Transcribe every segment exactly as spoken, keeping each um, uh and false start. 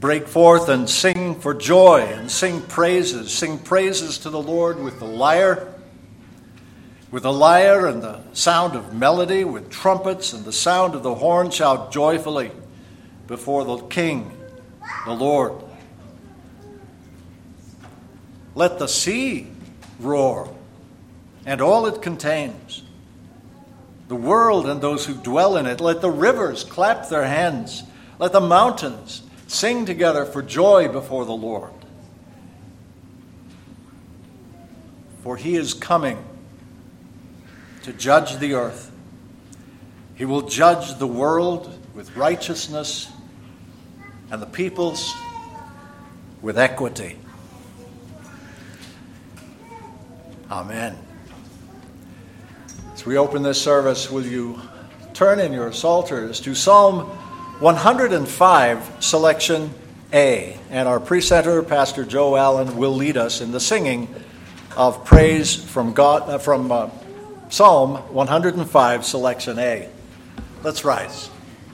break forth and sing for joy and sing praises. Sing praises to the Lord with the lyre, with the lyre and the sound of melody, with trumpets and the sound of the horn. Shout joyfully before the King, the Lord. Let the sea roar and all it contains, the world and those who dwell in it. Let the rivers clap their hands. Let the mountains sing together for joy before the Lord. For he is coming to judge the earth. He will judge the world with righteousness and the peoples with equity. Amen. As we open this service, will you turn in your psalters to Psalm one hundred five, selection A, and our presenter, Pastor Joe Allen, will lead us in the singing of praise from God uh, from uh, Psalm one hundred five, selection A. Let's rise.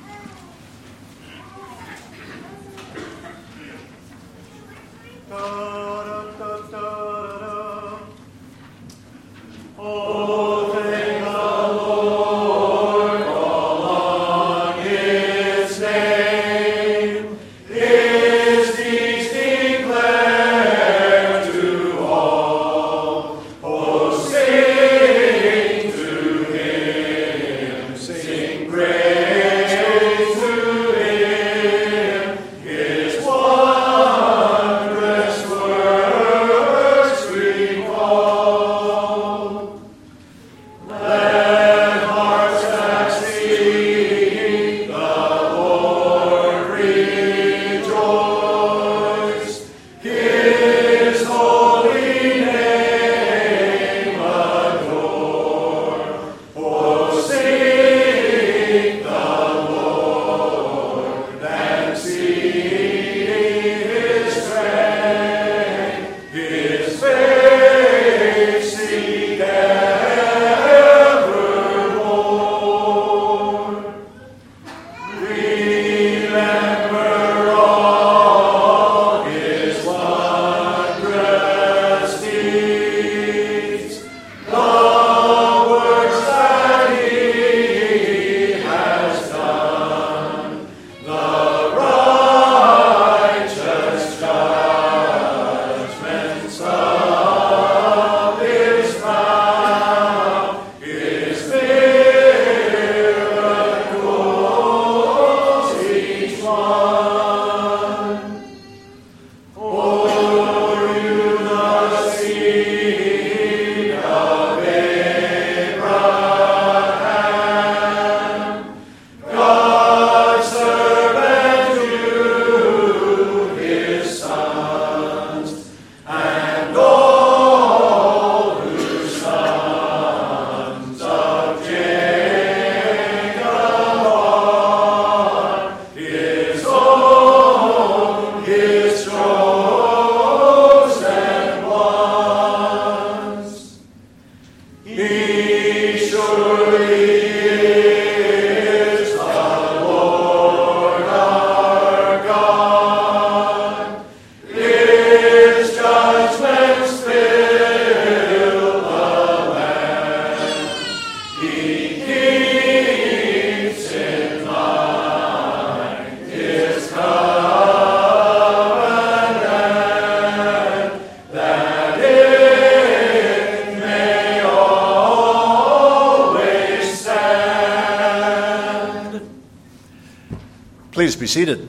Please be seated.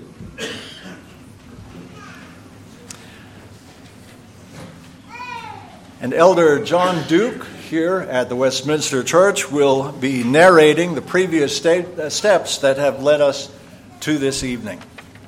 And Elder John Duke here at the Westminster Church will be narrating the previous sta- uh, steps that have led us to this evening.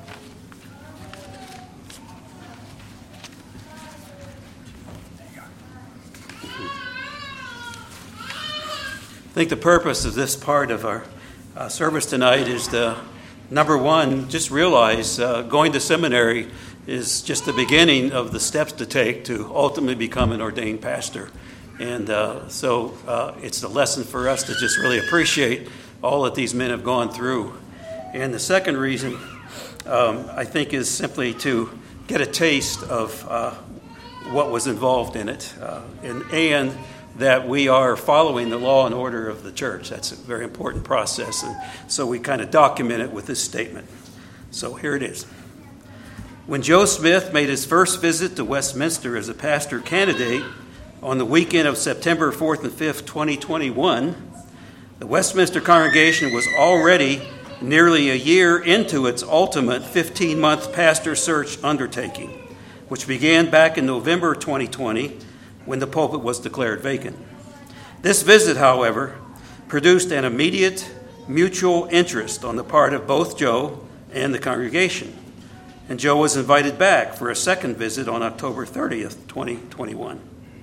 I think the purpose of this part of our uh, service tonight is to, number one, just realize uh, going to seminary is just the beginning of the steps to take to ultimately become an ordained pastor. And uh, so uh, it's a lesson for us to just really appreciate all that these men have gone through. And the second reason um, I think, is simply to get a taste of uh, what was involved in it, uh, and, and that we are following the law and order of the church. That's a very important process, and so we kind of document it with this statement. So here it is. When Joe Smith made his first visit to Westminster as a pastor candidate on the weekend of September fourth and fifth, twenty twenty-one, the Westminster congregation was already nearly a year into its ultimate fifteen-month pastor search undertaking, which began back in November twenty twenty when the pulpit was declared vacant. This visit, however, produced an immediate mutual interest on the part of both Joe and the congregation, and Joe was invited back for a second visit on October thirtieth, twenty twenty-one.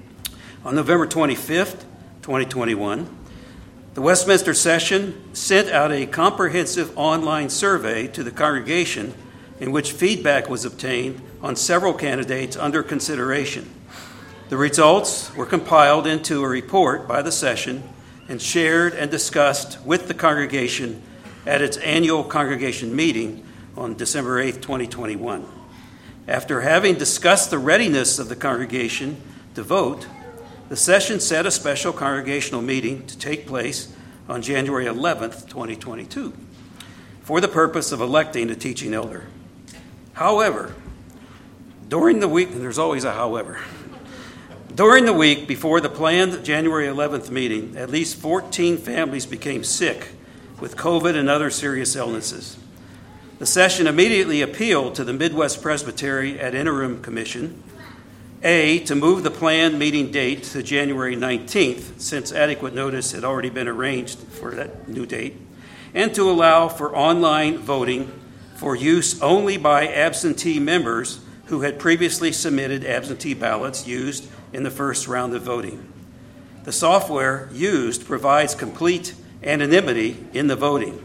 On November twenty-fifth, twenty twenty-one, the Westminster session sent out a comprehensive online survey to the congregation in which feedback was obtained on several candidates under consideration. The results were compiled into a report by the session and shared and discussed with the congregation at its annual congregation meeting on December eighth, twenty twenty-one. After having discussed the readiness of the congregation to vote, the session set a special congregational meeting to take place on January eleventh, twenty twenty-two, for the purpose of electing a teaching elder. However, during the week, and there's always a however, during the week before the planned January eleventh meeting, at least fourteen families became sick with COVID and other serious illnesses. The session immediately appealed to the Midwest Presbytery ad interim commission, A, to move the planned meeting date to January nineteenth, since adequate notice had already been arranged for that new date, and to allow for online voting for use only by absentee members who had previously submitted absentee ballots used in the first round of voting. The software used provides complete anonymity in the voting.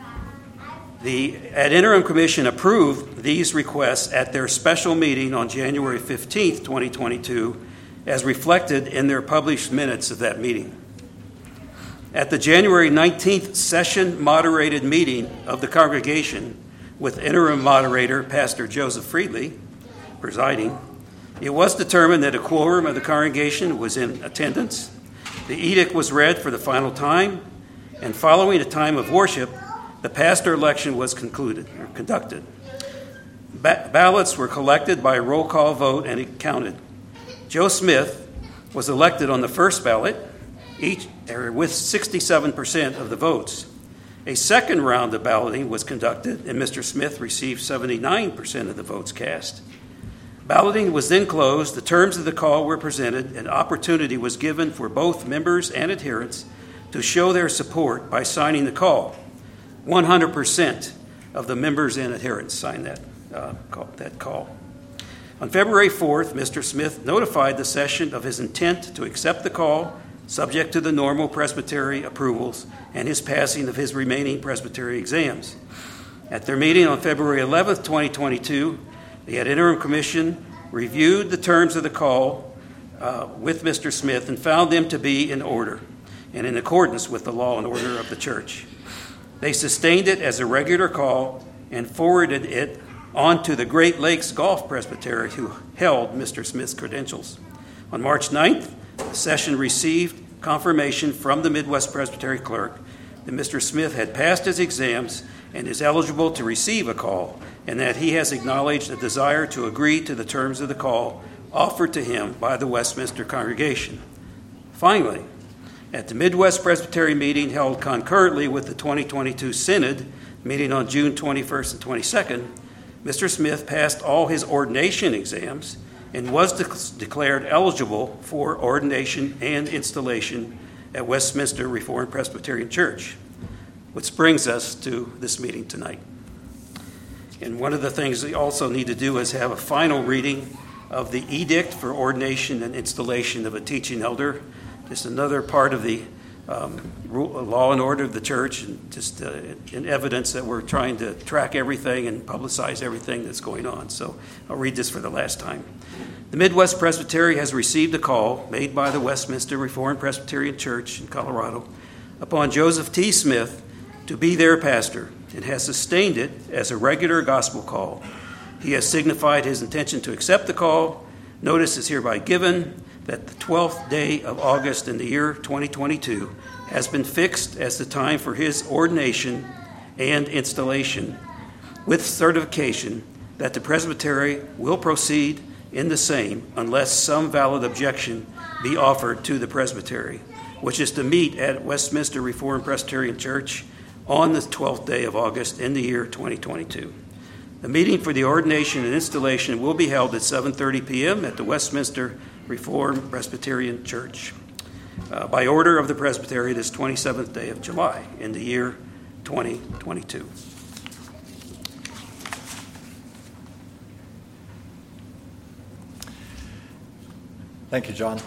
The ad interim commission approved these requests at their special meeting on January fifteenth, twenty twenty-two, as reflected in their published minutes of that meeting. At the January nineteenth session moderated meeting of the congregation, with interim moderator Pastor Joseph Friedley presiding, it was determined that a quorum of the congregation was in attendance. The edict was read for the final time, and following a time of worship, the pastor election was concluded or conducted. Ba- ballots were collected by roll call vote and counted. Joe Smith was elected on the first ballot, each er, with sixty-seven percent of the votes. A second round of balloting was conducted, and Mister Smith received seventy-nine percent of the votes cast. Balloting was then closed, the terms of the call were presented, and opportunity was given for both members and adherents to show their support by signing the call. one hundred percent of the members and adherents signed that, uh, call, that call. On February fourth, Mister Smith notified the session of his intent to accept the call, subject to the normal presbytery approvals and his passing of his remaining presbytery exams. At their meeting on February eleventh, twenty twenty-two, the ad interim commission reviewed the terms of the call uh, with Mister Smith and found them to be in order and in accordance with the law and order of the church. They sustained it as a regular call and forwarded it on to the Great Lakes Golf Presbytery, who held Mister Smith's credentials. On March ninth, the session received confirmation from the Midwest Presbytery clerk that Mister Smith had passed his exams and is eligible to receive a call, and that he has acknowledged a desire to agree to the terms of the call offered to him by the Westminster congregation. Finally, at the Midwest Presbytery meeting held concurrently with the twenty twenty-two Synod, meeting on June twenty-first and twenty-second, Mister Smith passed all his ordination exams and was de- declared eligible for ordination and installation at Westminster Reformed Presbyterian Church, which brings us to this meeting tonight. And one of the things we also need to do is have a final reading of the edict for ordination and installation of a teaching elder. Just another part of the um, rule, law and order of the church, and just uh, in evidence that we're trying to track everything and publicize everything that's going on. So I'll read this for the last time. The Midwest Presbytery has received a call made by the Westminster Reformed Presbyterian Church in Colorado upon Joseph T. Smith to be their pastor, and has sustained it as a regular gospel call. He has signified his intention to accept the call. Notice is hereby given that the twelfth day of August in the year twenty twenty-two has been fixed as the time for his ordination and installation, with certification that the presbytery will proceed in the same unless some valid objection be offered to the presbytery, which is to meet at Westminster Reformed Presbyterian Church on the twelfth day of August in the year twenty twenty-two. The meeting for the ordination and installation will be held at seven thirty p.m. at the Westminster Reformed Presbyterian Church. Uh, by order of the presbytery, this twenty-seventh day of July in the year twenty twenty-two. Thank you, John.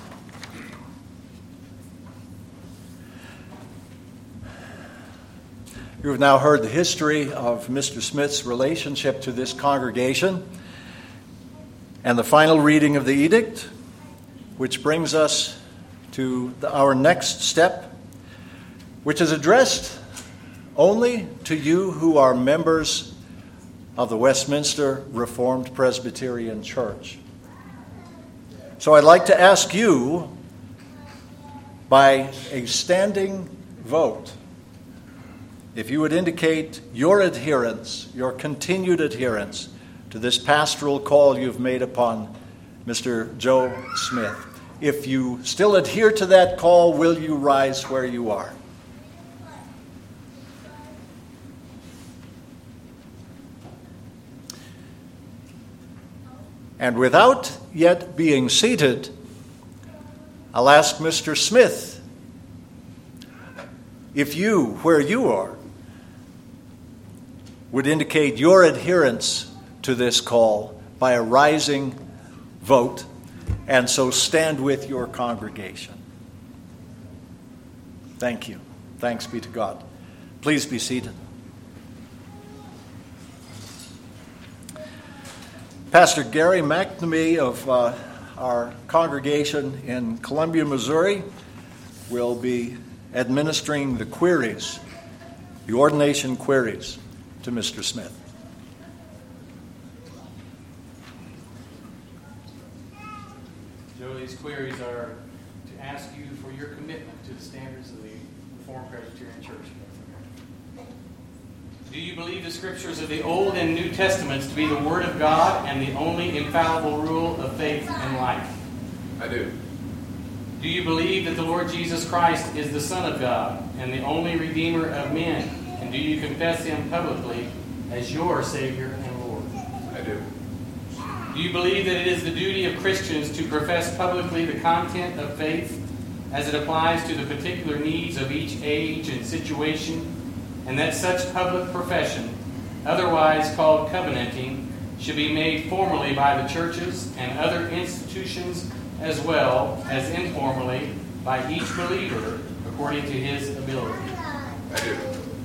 You have now heard the history of Mister Smith's relationship to this congregation and the final reading of the edict, which brings us to the, our next step, which is addressed only to you who are members of the Westminster Reformed Presbyterian Church. So I'd like to ask you, by a standing vote, if you would indicate your adherence, your continued adherence to this pastoral call you've made upon Mister Joe Smith. If you still adhere to that call, will you rise where you are? And without yet being seated, I'll ask Mister Smith, if you, where you are, would indicate your adherence to this call by a rising vote, and so stand with your congregation. Thank you. Thanks be to God. Please be seated. Pastor Gary McNamee of uh, our congregation in Columbia, Missouri, will be administering the queries, the ordination queries, to Mister Smith. Joe, these queries are to ask you for your commitment to the standards of the Reformed Presbyterian Church. Do you believe the scriptures of the Old and New Testaments to be the Word of God and the only infallible rule of faith and life? I do. Do you believe that the Lord Jesus Christ is the Son of God and the only Redeemer of men? And do you confess Him publicly as your Savior and Lord? I do. Do you believe that it is the duty of Christians to profess publicly the content of faith as it applies to the particular needs of each age and situation, and that such public profession, otherwise called covenanting, should be made formally by the churches and other institutions as well as informally by each believer according to his ability? I do.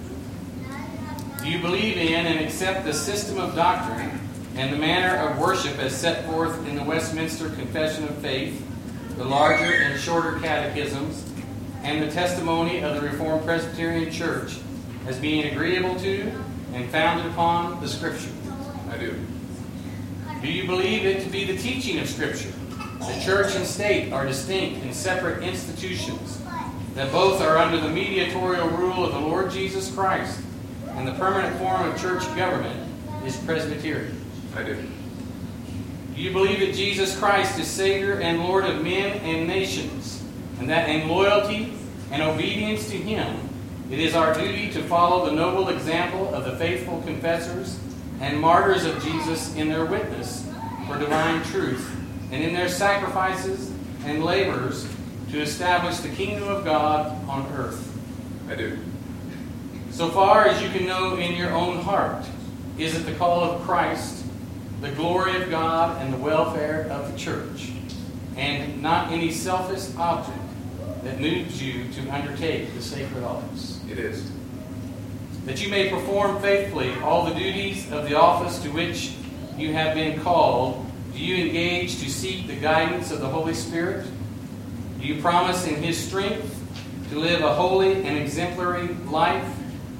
Do you believe in and accept the system of doctrine and the manner of worship as set forth in the Westminster Confession of Faith, the larger and shorter catechisms, and the testimony of the Reformed Presbyterian Church as being agreeable to and founded upon the Scripture? I do. Do you believe it to be the teaching of Scripture? The church and state are distinct and separate institutions, that both are under the mediatorial rule of the Lord Jesus Christ, and the permanent form of church government is Presbyterian? I do. Do you believe that Jesus Christ is Savior and Lord of men and nations, and that in loyalty and obedience to Him, it is our duty to follow the noble example of the faithful confessors and martyrs of Jesus in their witness for divine truth, and in their sacrifices and labors to establish the kingdom of God on earth? I do. So far as you can know in your own heart, is it the call of Christ, the glory of God, and the welfare of the church, and not any selfish object that moves you to undertake the sacred office? It is. That you may perform faithfully all the duties of the office to which you have been called, do you engage to seek the guidance of the Holy Spirit? Do you promise in His strength to live a holy and exemplary life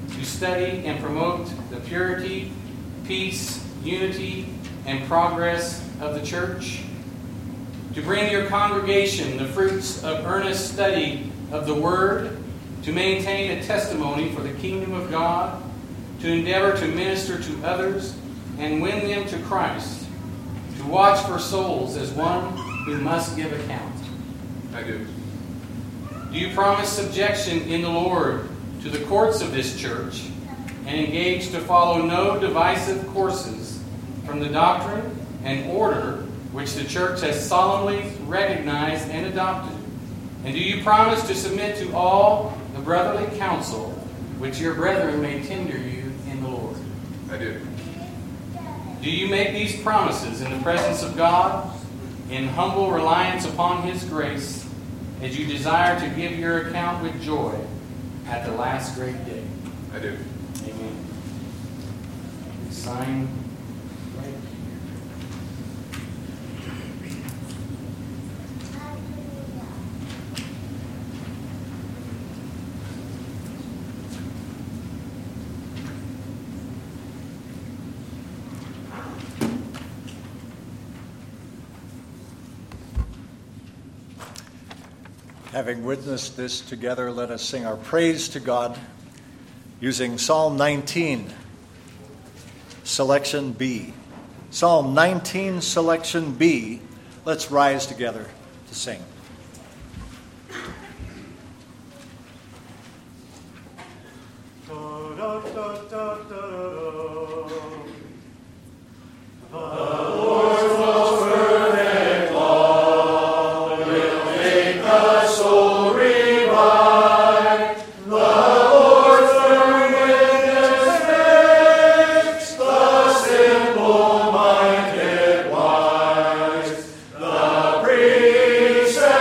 to study and promote the purity, peace, unity, and progress of the church, to bring your congregation the fruits of earnest study of the Word, to maintain a testimony for the kingdom of God, to endeavor to minister to others and win them to Christ, to watch for souls as one who must give account. I do. Do you promise subjection in the Lord to the courts of this church and engage to follow no divisive courses from the doctrine and order which the church has solemnly recognized and adopted? And do you promise to submit to all the brotherly counsel which your brethren may tender you in the Lord? I do. Do you make these promises in the presence of God, in humble reliance upon His grace, as you desire to give your account with joy at the last great day? I do. Amen. Sign right here. Having witnessed this together, let us sing our praise to God using Psalm nineteen, selection B. Psalm nineteen, selection B. Let's rise together to sing. Praise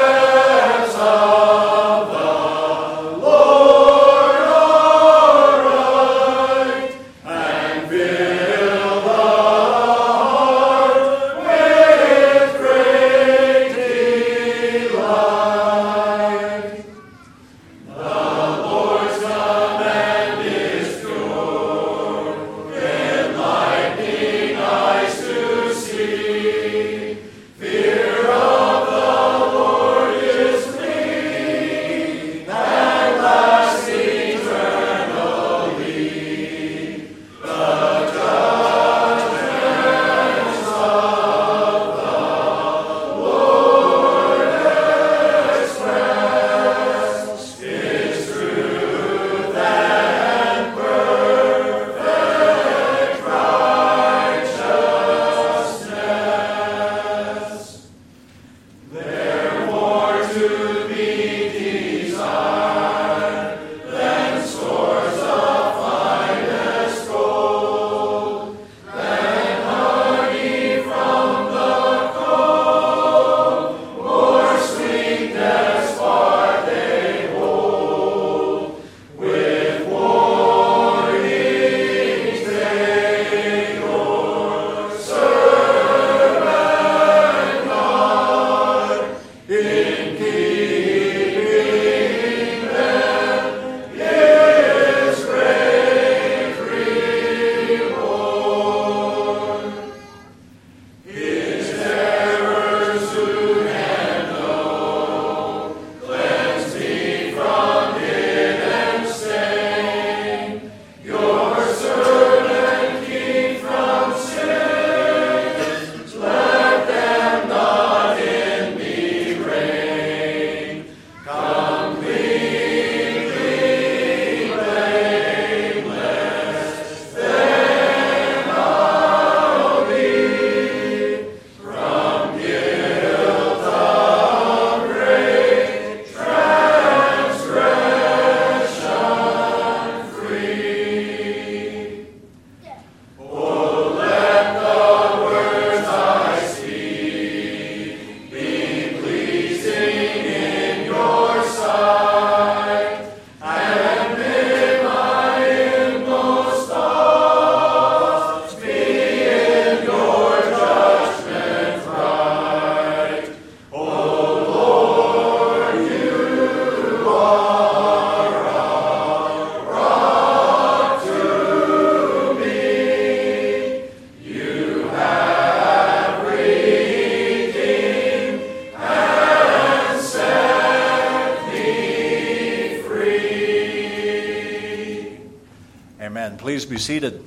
Amen. Please be seated.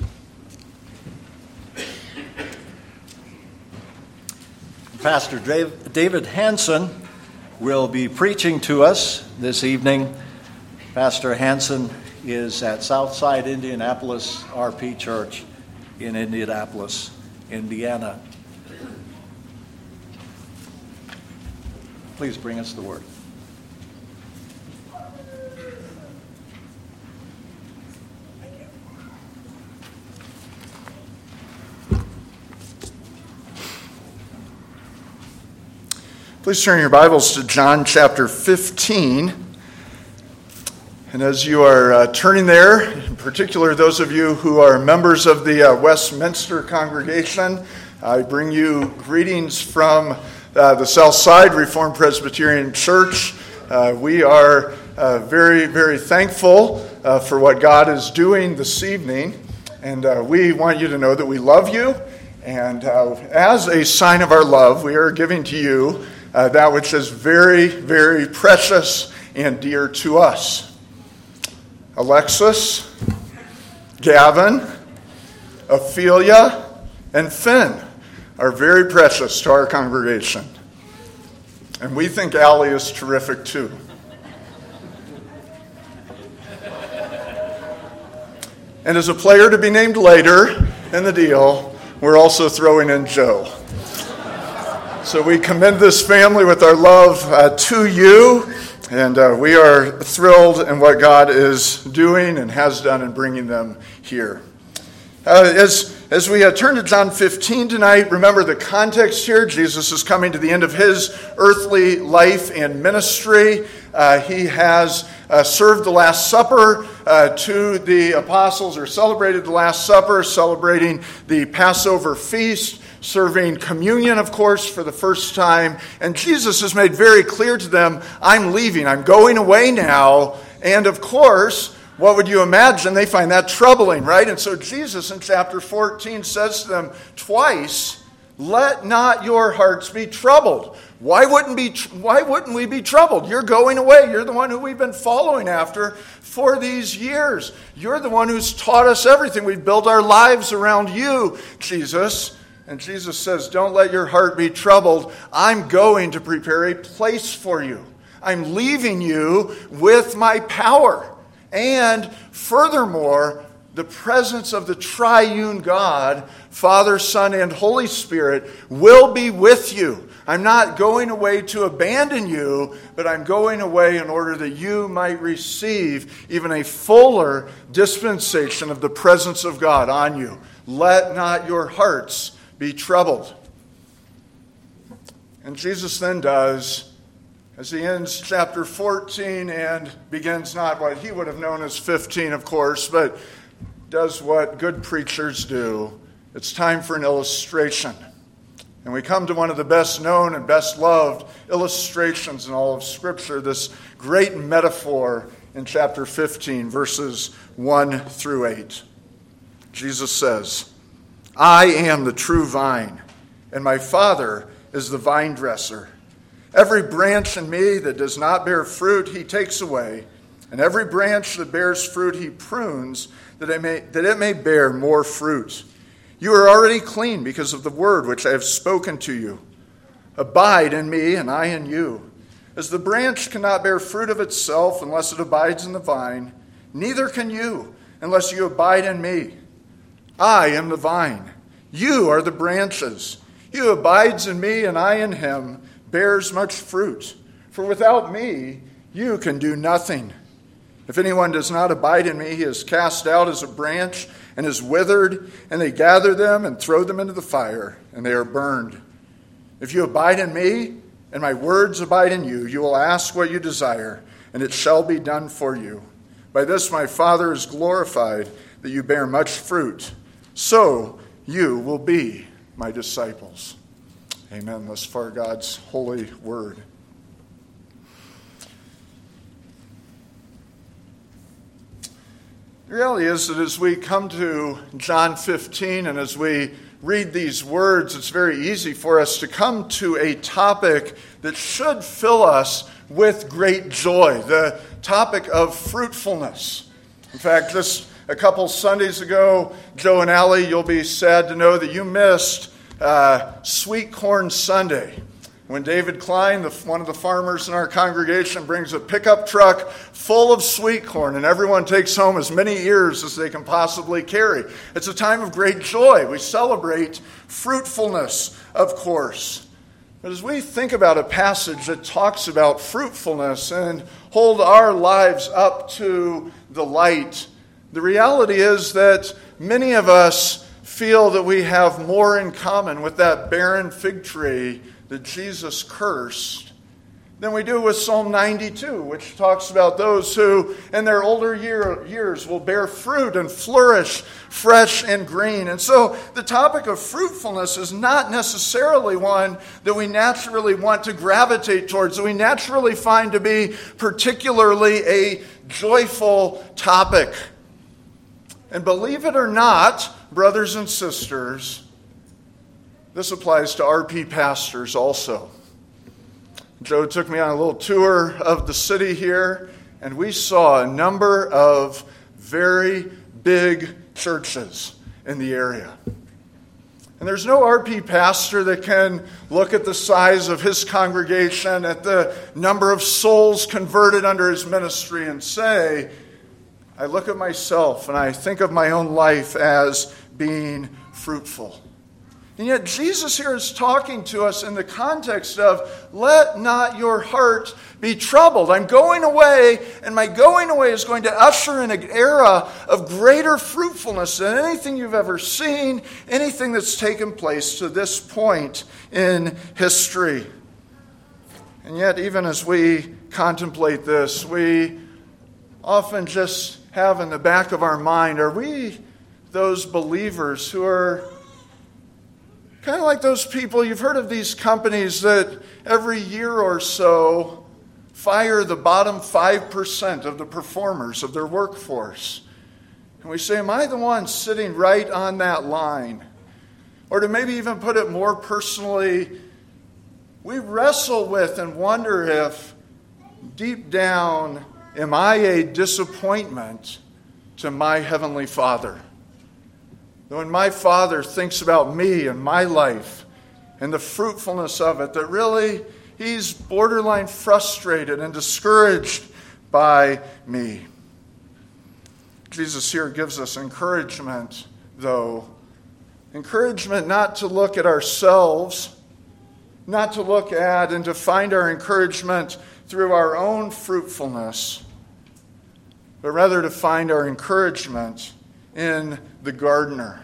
Pastor David Hanson will be preaching to us this evening. Pastor Hanson is at Southside Indianapolis R P Church in Indianapolis, Indiana. Please bring us the word. Please turn your Bibles to John chapter fifteen. And as you are uh, turning there, in particular those of you who are members of the uh, Westminster congregation, I bring you greetings from uh, the Southside Reformed Presbyterian Church. Uh, we are uh, very, very thankful uh, for what God is doing this evening. And uh, we want you to know that we love you. And uh, as a sign of our love, we are giving to you Uh, that which is very, very precious and dear to us. Alexis, Gavin, Ophelia, and Finn are very precious to our congregation. And we think Allie is terrific too. And as a player to be named later in the deal, we're also throwing in Joe. So we commend this family with our love uh, to you, and uh, we are thrilled in what God is doing and has done in bringing them here. Uh, as as we uh, turn to John fifteen tonight, remember the context here. Jesus is coming to the end of his earthly life and ministry. Uh, he has uh, served the Last Supper uh, to the apostles, or celebrated the Last Supper, celebrating the Passover feast, serving communion, of course, for the first time. And Jesus has made very clear to them, I'm leaving, I'm going away now. And of course, what would you imagine? They find that troubling, right? And so Jesus in chapter fourteen says to them twice, let not your hearts be troubled. Why wouldn't be? Why wouldn't we be troubled? You're going away. You're the one who we've been following after for these years. You're the one who's taught us everything. We've built our lives around you, Jesus. And Jesus says, don't let your heart be troubled. I'm going to prepare a place for you. I'm leaving you with my power. And furthermore, the presence of the triune God, Father, Son, and Holy Spirit will be with you. I'm not going away to abandon you, but I'm going away in order that you might receive even a fuller dispensation of the presence of God on you. Let not your hearts be troubled. And Jesus then does, as he ends chapter fourteen and begins not what he would have known as fifteen, of course, but does what good preachers do. It's time for an illustration. And we come to one of the best known and best loved illustrations in all of Scripture, this great metaphor in chapter fifteen, verses one through eight. Jesus says, I am the true vine, and my Father is the vine dresser. Every branch in me that does not bear fruit, he takes away, and every branch that bears fruit, he prunes, that it may, that it may bear more fruit. You are already clean because of the word which I have spoken to you. Abide in me, and I in you. As the branch cannot bear fruit of itself unless it abides in the vine, neither can you unless you abide in me. I am the vine. You are the branches. He who abides in me and I in him bears much fruit. For without me, you can do nothing. If anyone does not abide in me, he is cast out as a branch and is withered, and they gather them and throw them into the fire, and they are burned. If you abide in me, and my words abide in you, you will ask what you desire, and it shall be done for you. By this my Father is glorified, that you bear much fruit. So you will be my disciples. Amen. Thus far, God's holy word. The reality is that as we come to John fifteen and as we read these words, it's very easy for us to come to a topic that should fill us with great joy, the topic of fruitfulness. In fact, just a couple Sundays ago, Joe and Allie, you'll be sad to know that you missed uh, Sweet Corn Sunday. When David Klein, the, one of the farmers in our congregation, brings a pickup truck full of sweet corn, and everyone takes home as many ears as they can possibly carry. It's a time of great joy. We celebrate fruitfulness, of course. But as we think about a passage that talks about fruitfulness and hold our lives up to the light, the reality is that many of us feel that we have more in common with that barren fig tree that Jesus cursed than we do with Psalm ninety-two, which talks about those who in their older year, years will bear fruit and flourish fresh and green. And so the topic of fruitfulness is not necessarily one that we naturally want to gravitate towards, that we naturally find to be particularly a joyful topic. And believe it or not, brothers and sisters, this applies to R P pastors also. Joe took me on a little tour of the city here, and we saw a number of very big churches in the area. And there's no R P pastor that can look at the size of his congregation, at the number of souls converted under his ministry, and say, I look at myself and I think of my own life as being fruitful. And yet Jesus here is talking to us in the context of, let not your heart be troubled. I'm going away, and my going away is going to usher in an era of greater fruitfulness than anything you've ever seen, anything that's taken place to this point in history. And yet, even as we contemplate this, we often just have in the back of our mind, are we those believers who are kind of like those people, you've heard of these companies that every year or so fire the bottom five percent of the performers of their workforce. And we say, am I the one sitting right on that line? Or to maybe even put it more personally, we wrestle with and wonder if deep down, am I a disappointment to my Heavenly Father? When my Father thinks about me and my life and the fruitfulness of it, that really He's borderline frustrated and discouraged by me. Jesus here gives us encouragement, though. Encouragement not to look at ourselves, not to look at and to find our encouragement through our own fruitfulness, but rather to find our encouragement in the gardener.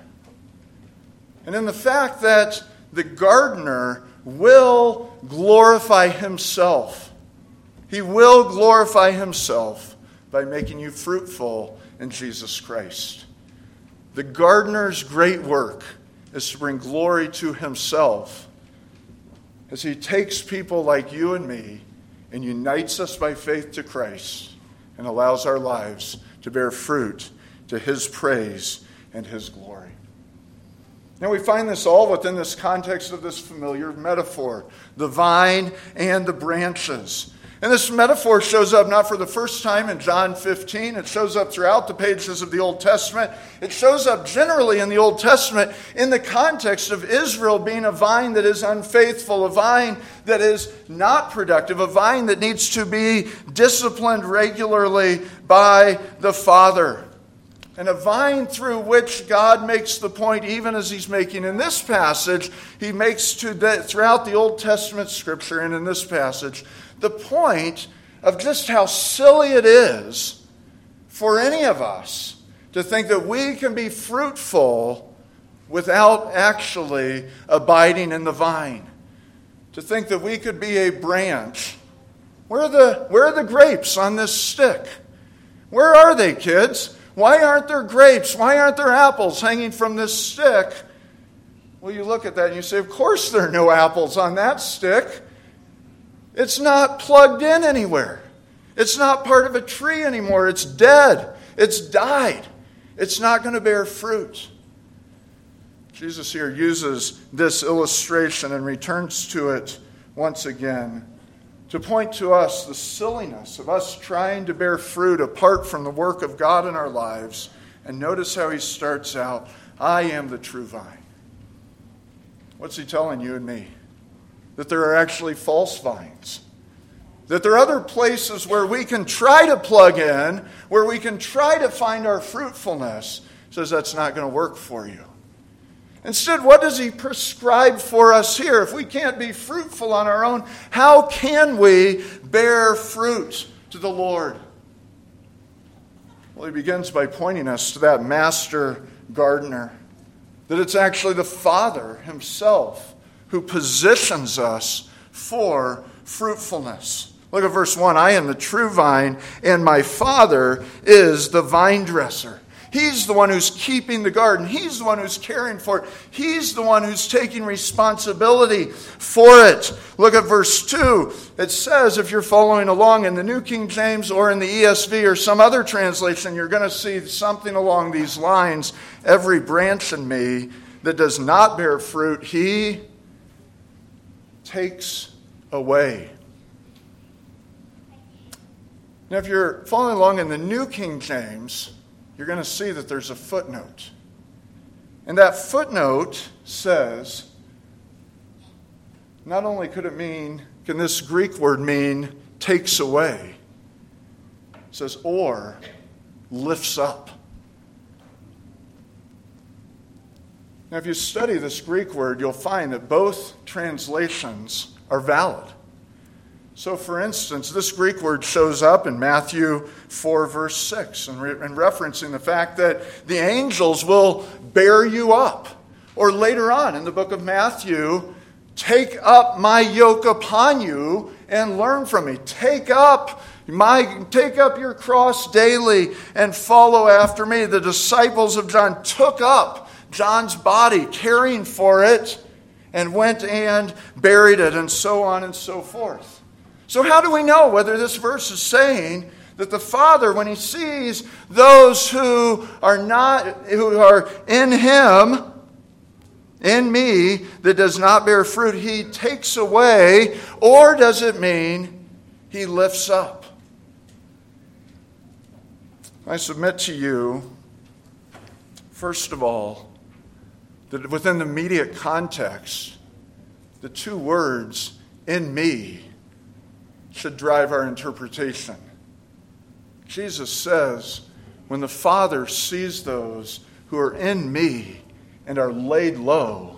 And in the fact that the gardener will glorify himself. He will glorify himself by making you fruitful in Jesus Christ. The gardener's great work is to bring glory to himself as he takes people like you and me and unites us by faith to Christ and allows our lives to bear fruit to his praise and his glory. Now we find this all within this context of this familiar metaphor, the vine and the branches. And this metaphor shows up not for the first time in John fifteen. It shows up throughout the pages of the Old Testament. It shows up generally in the Old Testament in the context of Israel being a vine that is unfaithful, a vine that is not productive, a vine that needs to be disciplined regularly by the Father. And a vine through which God makes the point, even as he's making in this passage, he makes to the, throughout the Old Testament scripture and in this passage, the point of just how silly it is for any of us to think that we can be fruitful without actually abiding in the vine. To think that we could be a branch. Where are the, where are the grapes on this stick? Where are they, kids? Why aren't there grapes? Why aren't there apples hanging from this stick? Well, you look at that and you say, of course there are no apples on that stick. It's not plugged in anywhere. It's not part of a tree anymore. It's dead. It's died. It's not going to bear fruit. Jesus here uses this illustration and returns to it once again to point to us the silliness of us trying to bear fruit apart from the work of God in our lives And notice how he starts out, I am the true vine. What's he telling you and me? That there are actually false vines. That there are other places where we can try to plug in, where we can try to find our fruitfulness. He says that's not going to work for you. Instead, what does he prescribe for us here? If we can't be fruitful on our own, how can we bear fruit to the Lord? Well, he begins by pointing us to that master gardener. That it's actually the Father himself who positions us for fruitfulness. Look at verse one. I am the true vine, and my Father is the vine dresser. He's the one who's keeping the garden. He's the one who's caring for it. He's the one who's taking responsibility for it. Look at verse two. It says, if you're following along in the New King James or in the E S V or some other translation, you're going to see something along these lines. Every branch in me that does not bear fruit, he takes away. Now, if you're following along in the New King James, you're going to see that there's a footnote. And that footnote says, not only could it mean, can this Greek word mean takes away? It says, or lifts up. Now, if you study this Greek word, you'll find that both translations are valid. So, for instance, this Greek word shows up in Matthew four, verse six, and, re- and referencing the fact that the angels will bear you up. Or later on in the book of Matthew, take up my yoke upon you and learn from me. Take up my, take up your cross daily and follow after me. The disciples of John took up John's body, caring for it, and went and buried it, and so on and so forth. So how do we know whether this verse is saying that the Father, when he sees those who are not, who are in him, in me, that does not bear fruit, he takes away, or does it mean he lifts up? I submit to you, first of all, that within the immediate context, the two words, in me, should drive our interpretation. Jesus says, when the Father sees those who are in me and are laid low,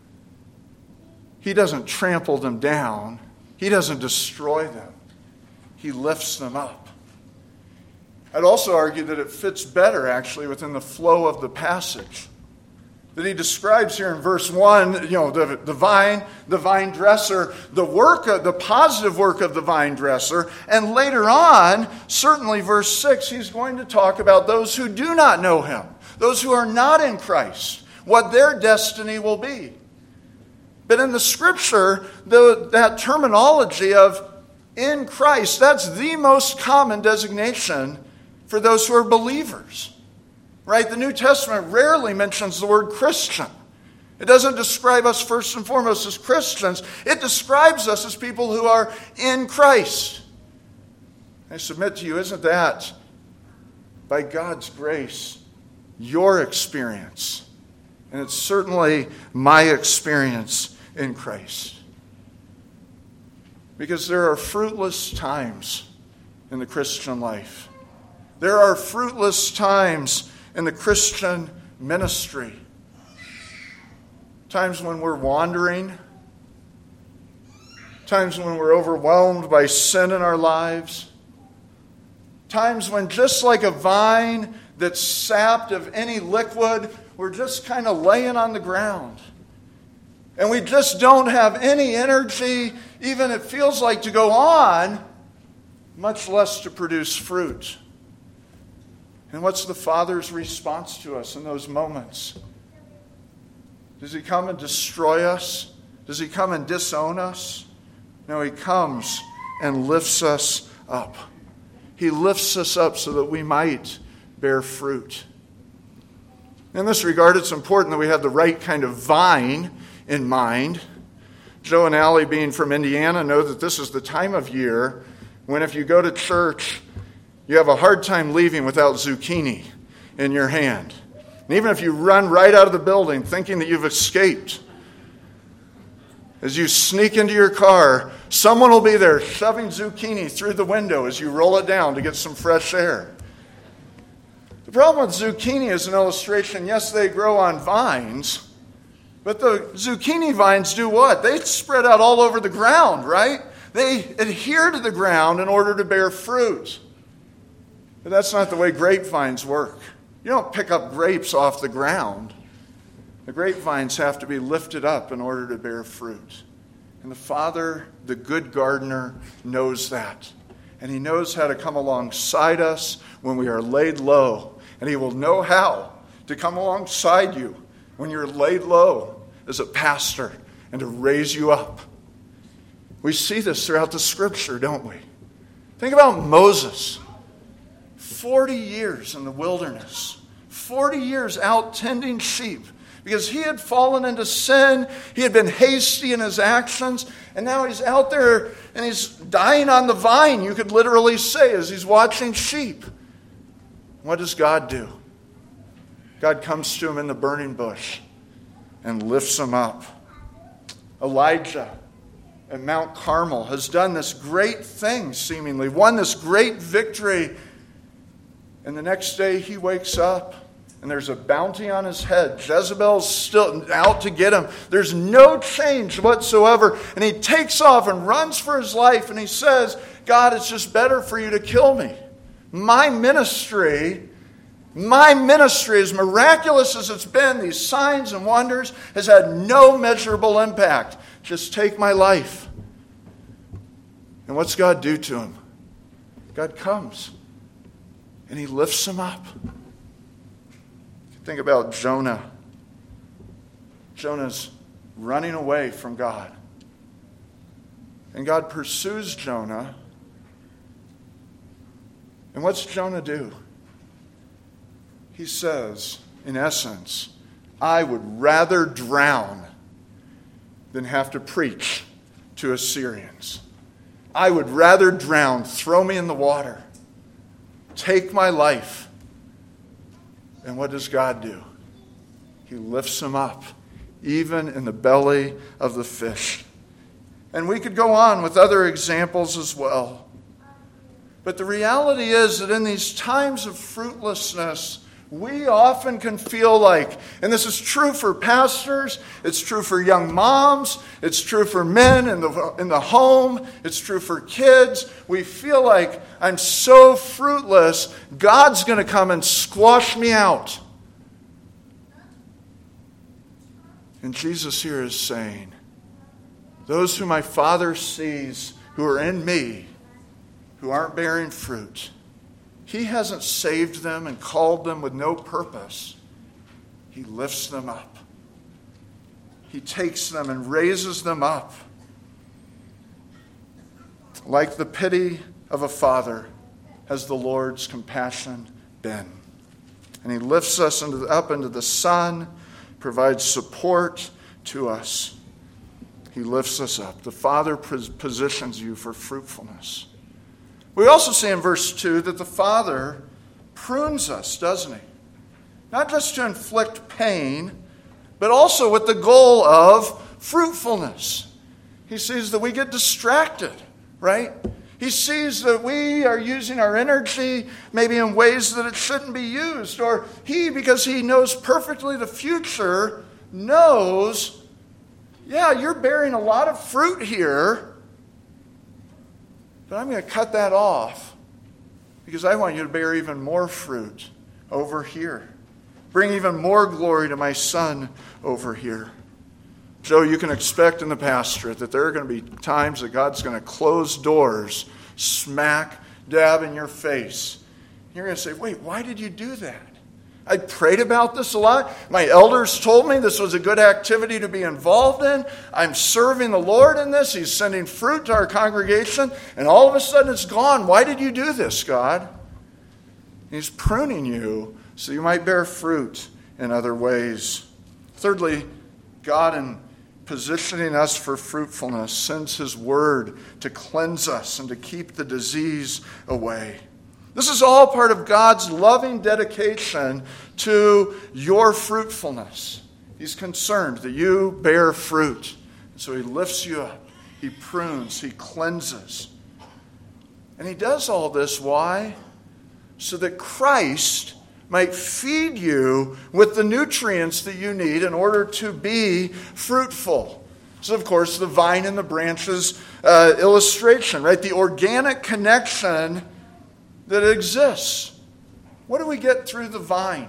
he doesn't trample them down. He doesn't destroy them. He lifts them up. I'd also argue that it fits better, actually, within the flow of the passage. That he describes here in verse one, you know, the, the vine, the vine dresser, the work of, the positive work of the vine dresser. And later on, certainly verse six, he's going to talk about those who do not know him, those who are not in Christ, what their destiny will be. But in the scripture, the, that terminology of in Christ, that's the most common designation for those who are believers. Right? The New Testament rarely mentions the word Christian. It doesn't describe us first and foremost as Christians. It describes us as people who are in Christ. I submit to you, isn't that, by God's grace, your experience? And it's certainly my experience in Christ. Because there are fruitless times in the Christian life. There are fruitless times in the Christian ministry. Times when we're wandering. Times when we're overwhelmed by sin in our lives. Times when, just like a vine that's sapped of any liquid, we're just kind of laying on the ground. And we just don't have any energy, even it feels like, to go on, much less to produce fruit. And what's the Father's response to us in those moments? Does he come and destroy us? Does he come and disown us? No, he comes and lifts us up. He lifts us up so that we might bear fruit. In this regard, it's important that we have the right kind of vine in mind. Joe and Allie, being from Indiana, know that this is the time of year when if you go to church, you have a hard time leaving without zucchini. in your hand. And even if you run right out of the building thinking that you've escaped, as you sneak into your car, someone will be there shoving zucchini through the window as you roll it down to get some fresh air. The problem with zucchini is an illustration. Yes, they grow on vines, but the zucchini vines do what? They spread out all over the ground, right? They adhere to the ground in order to bear fruit. But that's not the way grapevines work. You don't pick up grapes off the ground. The grapevines have to be lifted up in order to bear fruit. And the Father, the good gardener, knows that. And He knows how to come alongside us when we are laid low. And He will know how to come alongside you when you're laid low as a pastor and to raise you up. We see this throughout the Scripture, don't we? Think about Moses. Forty years in the wilderness. Forty years out tending sheep. Because he had fallen into sin, he had been hasty in his actions, and now he's out there and he's dying on the vine, you could literally say, as he's watching sheep. What does God do? God comes to him in the burning bush and lifts him up. Elijah at Mount Carmel has done this great thing, seemingly, won this great victory, and the next day he wakes up and there's a bounty on his head. Jezebel's still out to get him. There's no change whatsoever. And he takes off and runs for his life. And he says, God, it's just better for you to kill me. My ministry, my ministry, as miraculous as it's been, these signs and wonders, has had no measurable impact. Just take my life. And what's God do to him? God comes and He lifts him up. Think about Jonah. Jonah's running away from God. And God pursues Jonah. And what's Jonah do? He says, in essence, I would rather drown than have to preach to Assyrians. I would rather drown. Throw me in the water. Take my life. And what does God do? He lifts him up, even in the belly of the fish. And we could go on with other examples as well. But the reality is that in these times of fruitlessness, we often can feel like, and this is true for pastors, it's true for young moms, it's true for men in the, in the home, it's true for kids. We feel like I'm so fruitless, God's going to come and squash me out. And Jesus here is saying, those who my Father sees who are in me, who aren't bearing fruit, He hasn't saved them and called them with no purpose. He lifts them up. He takes them and raises them up. Like the pity of a father has the Lord's compassion been. And He lifts us into the, up into the sun, provides support to us. He lifts us up. The Father positions you for fruitfulness. We also see in verse two that the Father prunes us, doesn't He? Not just to inflict pain, but also with the goal of fruitfulness. He sees that we get distracted, right? He sees that we are using our energy maybe in ways that it shouldn't be used. Or He, because He knows perfectly the future, knows, yeah, you're bearing a lot of fruit here, but I'm going to cut that off because I want you to bear even more fruit over here. Bring even more glory to my Son over here. Joe, you can expect in the pastorate that there are going to be times that God's going to close doors, smack dab in your face. You're going to say, wait, why did you do that? I prayed about this a lot. My elders told me this was a good activity to be involved in. I'm serving the Lord in this. He's sending fruit to our congregation. And all of a sudden it's gone. Why did you do this, God? He's pruning you so you might bear fruit in other ways. Thirdly, God, in positioning us for fruitfulness, sends His word to cleanse us and to keep the disease away. This is all part of God's loving dedication to your fruitfulness. He's concerned that you bear fruit. So he lifts you up. He prunes. He cleanses. And he does all this, why? So that Christ might feed you with the nutrients that you need in order to be fruitful. So, of course, the vine and the branches uh, illustration, right? The organic connection that exists. What do we get through the vine?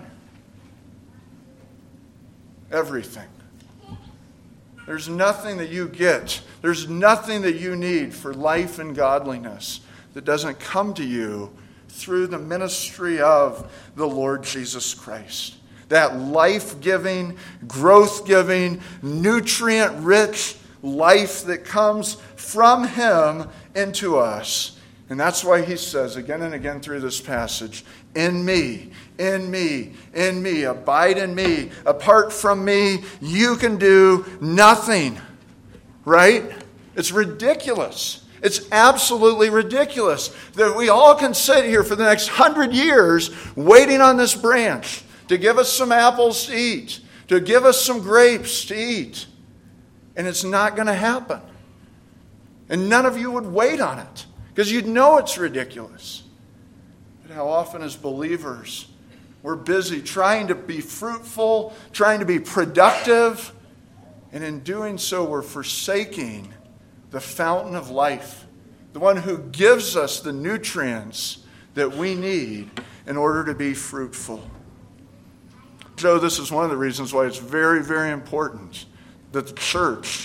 Everything. There's nothing that you get. There's nothing that you need for life and godliness that doesn't come to you through the ministry of the Lord Jesus Christ. That life-giving, growth-giving, nutrient-rich life that comes from Him into us. And that's why he says again and again through this passage, in me, in me, in me, abide in me. Apart from me, you can do nothing. Right? It's ridiculous. It's absolutely ridiculous that we all can sit here for the next hundred years waiting on this branch to give us some apples to eat, to give us some grapes to eat. And it's not going to happen. And none of you would wait on it because you'd know it's ridiculous. But how often as believers, we're busy trying to be fruitful, trying to be productive, and in doing so, we're forsaking the fountain of life, the one who gives us the nutrients that we need in order to be fruitful. Joe, this is one of the reasons why it's very, very important that the church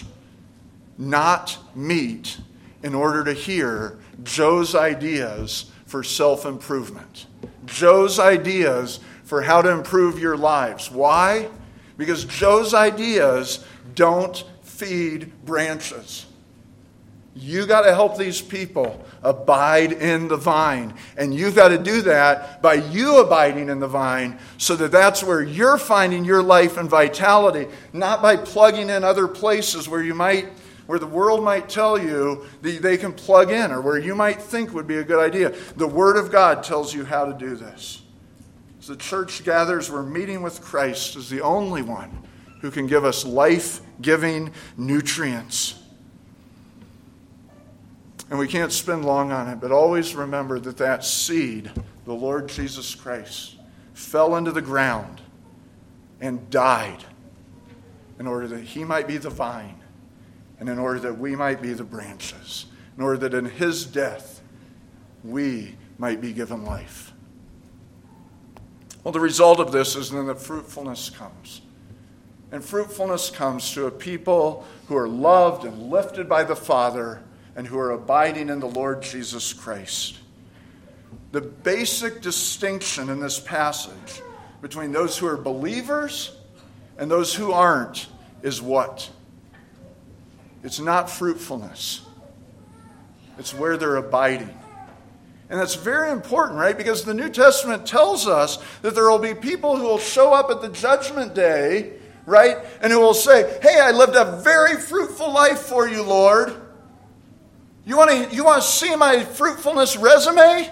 not meet in order to hear Joe's ideas for self-improvement. Joe's ideas for how to improve your lives. Why? Because Joe's ideas don't feed branches. You got to help these people abide in the vine. And you've got to do that by you abiding in the vine so that that's where you're finding your life and vitality, not by plugging in other places where you might, where the world might tell you that they can plug in or where you might think would be a good idea. The Word of God tells you how to do this. As the church gathers, we're meeting with Christ as the only one who can give us life-giving nutrients. And we can't spend long on it, but always remember that that seed, the Lord Jesus Christ, fell into the ground and died in order that He might be the vine and in order that we might be the branches, in order that in His death we might be given life. Well, the result of this is then that fruitfulness comes. And fruitfulness comes to a people who are loved and lifted by the Father and who are abiding in the Lord Jesus Christ. The basic distinction in this passage between those who are believers and those who aren't is what? It's not fruitfulness. It's where they're abiding. And that's very important, right? Because the New Testament tells us that there will be people who will show up at the judgment day, right? And who will say, hey, I lived a very fruitful life for you, Lord. You want to you want to see my fruitfulness resume?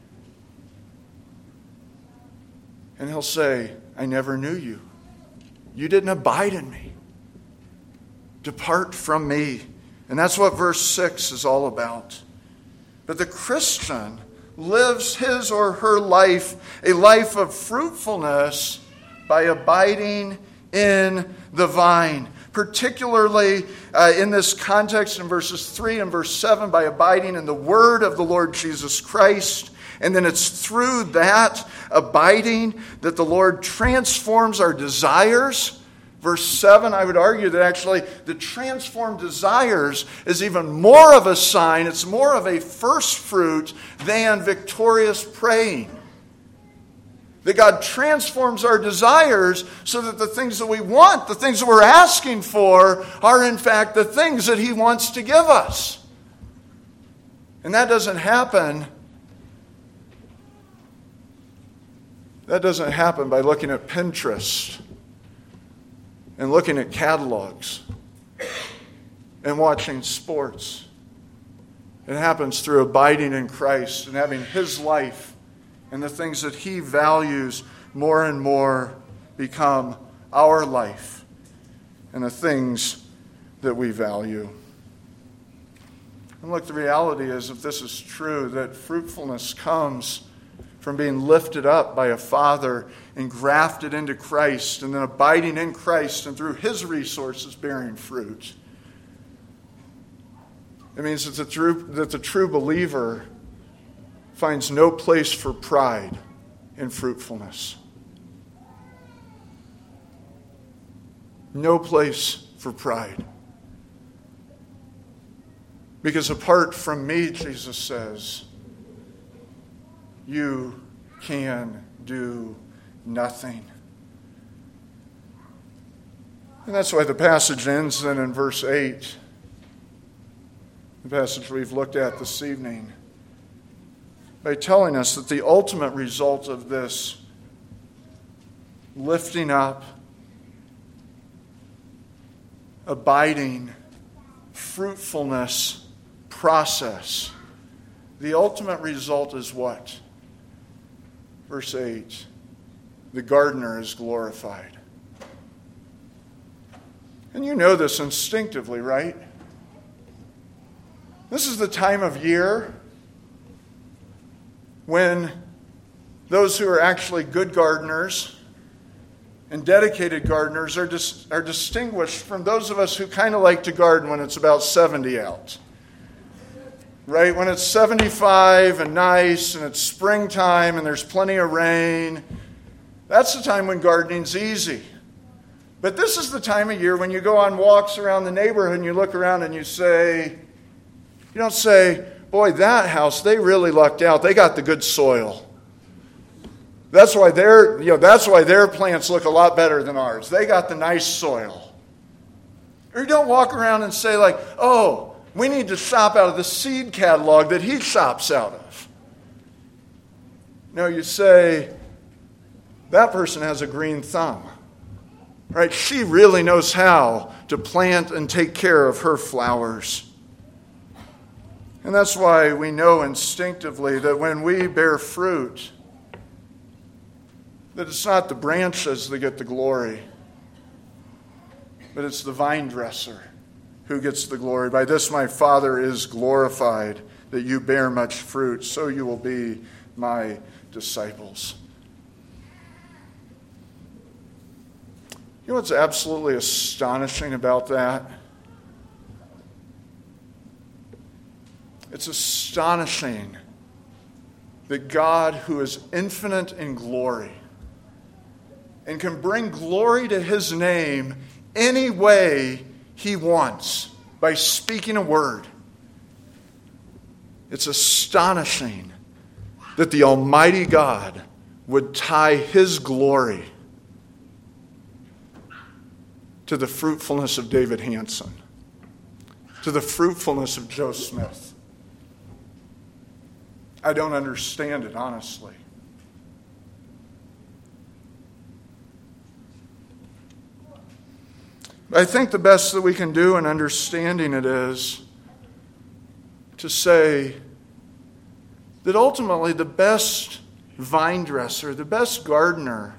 And He'll say, I never knew you. You didn't abide in me. Depart from me. And that's what verse six is all about. But the Christian lives his or her life, a life of fruitfulness, by abiding in the vine. Particularly uh, in this context in verses three and verse seven, by abiding in the word of the Lord Jesus Christ. And then it's through that abiding that the Lord transforms our desires. Verse seven, I would argue that actually the transformed desires is even more of a sign, it's more of a first fruit than victorious praying. That God transforms our desires so that the things that we want, the things that we're asking for, are in fact the things that He wants to give us. And that doesn't happen. That doesn't happen by looking at Pinterest and looking at catalogs and watching sports. It happens through abiding in Christ and having His life and the things that He values more and more become our life and the things that we value. And look, the reality is, if this is true, that fruitfulness comes from being lifted up by a Father and grafted into Christ, and then abiding in Christ and through His resources bearing fruit. It means that the true, that the true believer finds no place for pride in fruitfulness. No place for pride. Because apart from me, Jesus says, you can do nothing. And that's why the passage ends then in verse eight. The passage we've looked at this evening. By telling us that the ultimate result of this lifting up, abiding, fruitfulness process, the ultimate result is what? Verse eight, the gardener is glorified. And you know this instinctively, right? This is the time of year when those who are actually good gardeners and dedicated gardeners are dis- are distinguished from those of us who kind of like to garden when it's about seventy out. Right? When it's seventy-five and nice and it's springtime and there's plenty of rain, that's the time when gardening's easy. But this is the time of year when you go on walks around the neighborhood and you look around and you say, you don't say, boy, that house, they really lucked out. They got the good soil. That's why their, you know, that's why their plants look a lot better than ours. They got the nice soil. Or you don't walk around and say like, oh, we need to shop out of the seed catalog that he shops out of. No, you say, that person has a green thumb. Right? She really knows how to plant and take care of her flowers. And that's why we know instinctively that when we bear fruit, that it's not the branches that get the glory, but it's the vine dresser who gets the glory. By this my Father is glorified, that you bear much fruit, so you will be my disciples. You know what's absolutely astonishing about that? It's astonishing that God, who is infinite in glory and can bring glory to His name any way He wants by speaking a word, it's astonishing that the Almighty God would tie His glory to the fruitfulness of David Hanson, to the fruitfulness of Joe Smith. I don't understand it, honestly. I think the best that we can do in understanding it is to say that ultimately the best vine dresser, the best gardener,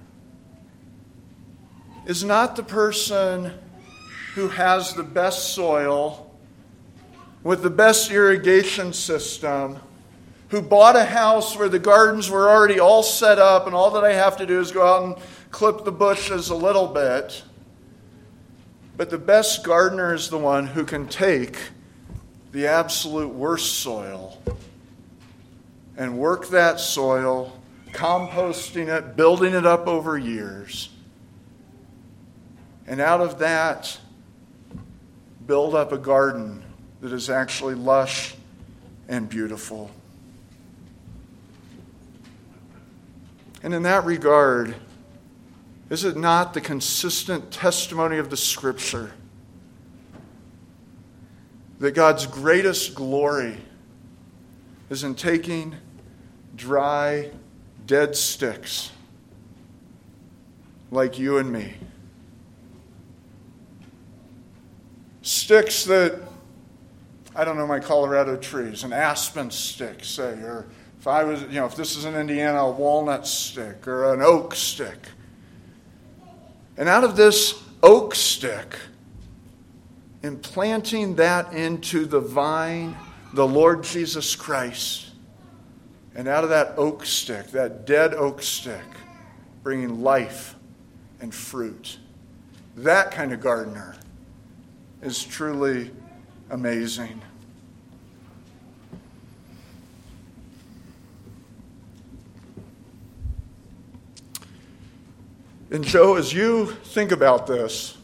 is not the person who has the best soil with the best irrigation system, who bought a house where the gardens were already all set up and all that I have to do is go out and clip the bushes a little bit. But the best gardener is the one who can take the absolute worst soil and work that soil, composting it, building it up over years. And out of that, build up a garden that is actually lush and beautiful. And in that regard, is it not the consistent testimony of the Scripture that God's greatest glory is in taking dry, dead sticks like you and me? Sticks that, I don't know my Colorado trees, an aspen stick, say, or If I was, you know, if this is in Indiana, a walnut stick or an oak stick. And out of this oak stick, implanting that into the vine, the Lord Jesus Christ, and out of that oak stick, that dead oak stick, bringing life and fruit. That kind of gardener is truly amazing. And Joe, as you think about this,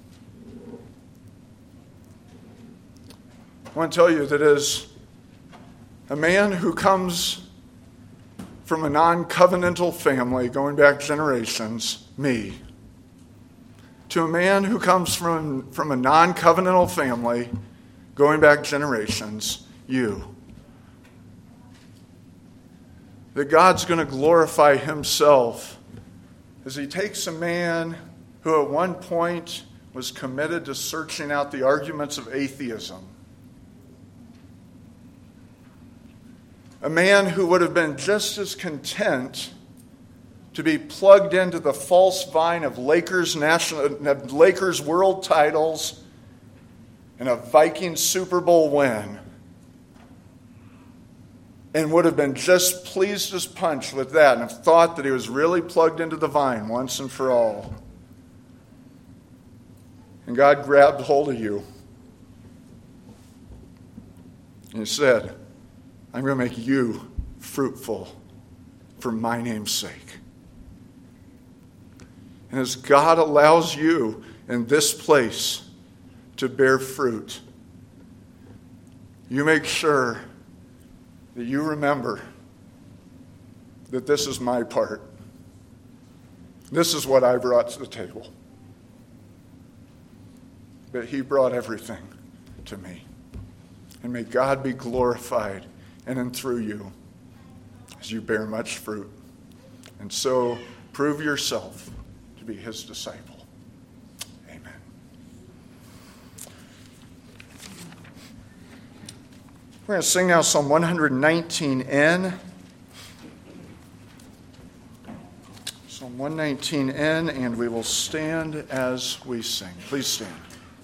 I want to tell you that as a man who comes from a non-covenantal family, going back generations, me, to a man who comes from, from a non-covenantal family, going back generations, you, that God's going to glorify himself as he takes a man who at one point was committed to searching out the arguments of atheism. A man who would have been just as content to be plugged into the false vine of Lakers national, Lakers world titles and a Viking Super Bowl win, and would have been just pleased as punch with that and have thought that he was really plugged into the vine once and for all. And God grabbed hold of you. And he said, I'm going to make you fruitful for my name's sake. And as God allows you in this place to bear fruit, you make sure that you remember that this is my part. This is what I brought to the table. But he brought everything to me. And may God be glorified in and through you as you bear much fruit. And so prove yourself to be his disciple. Amen. We're going to sing now Psalm one nineteen N. Psalm one nineteen N, and we will stand as we sing. Please stand.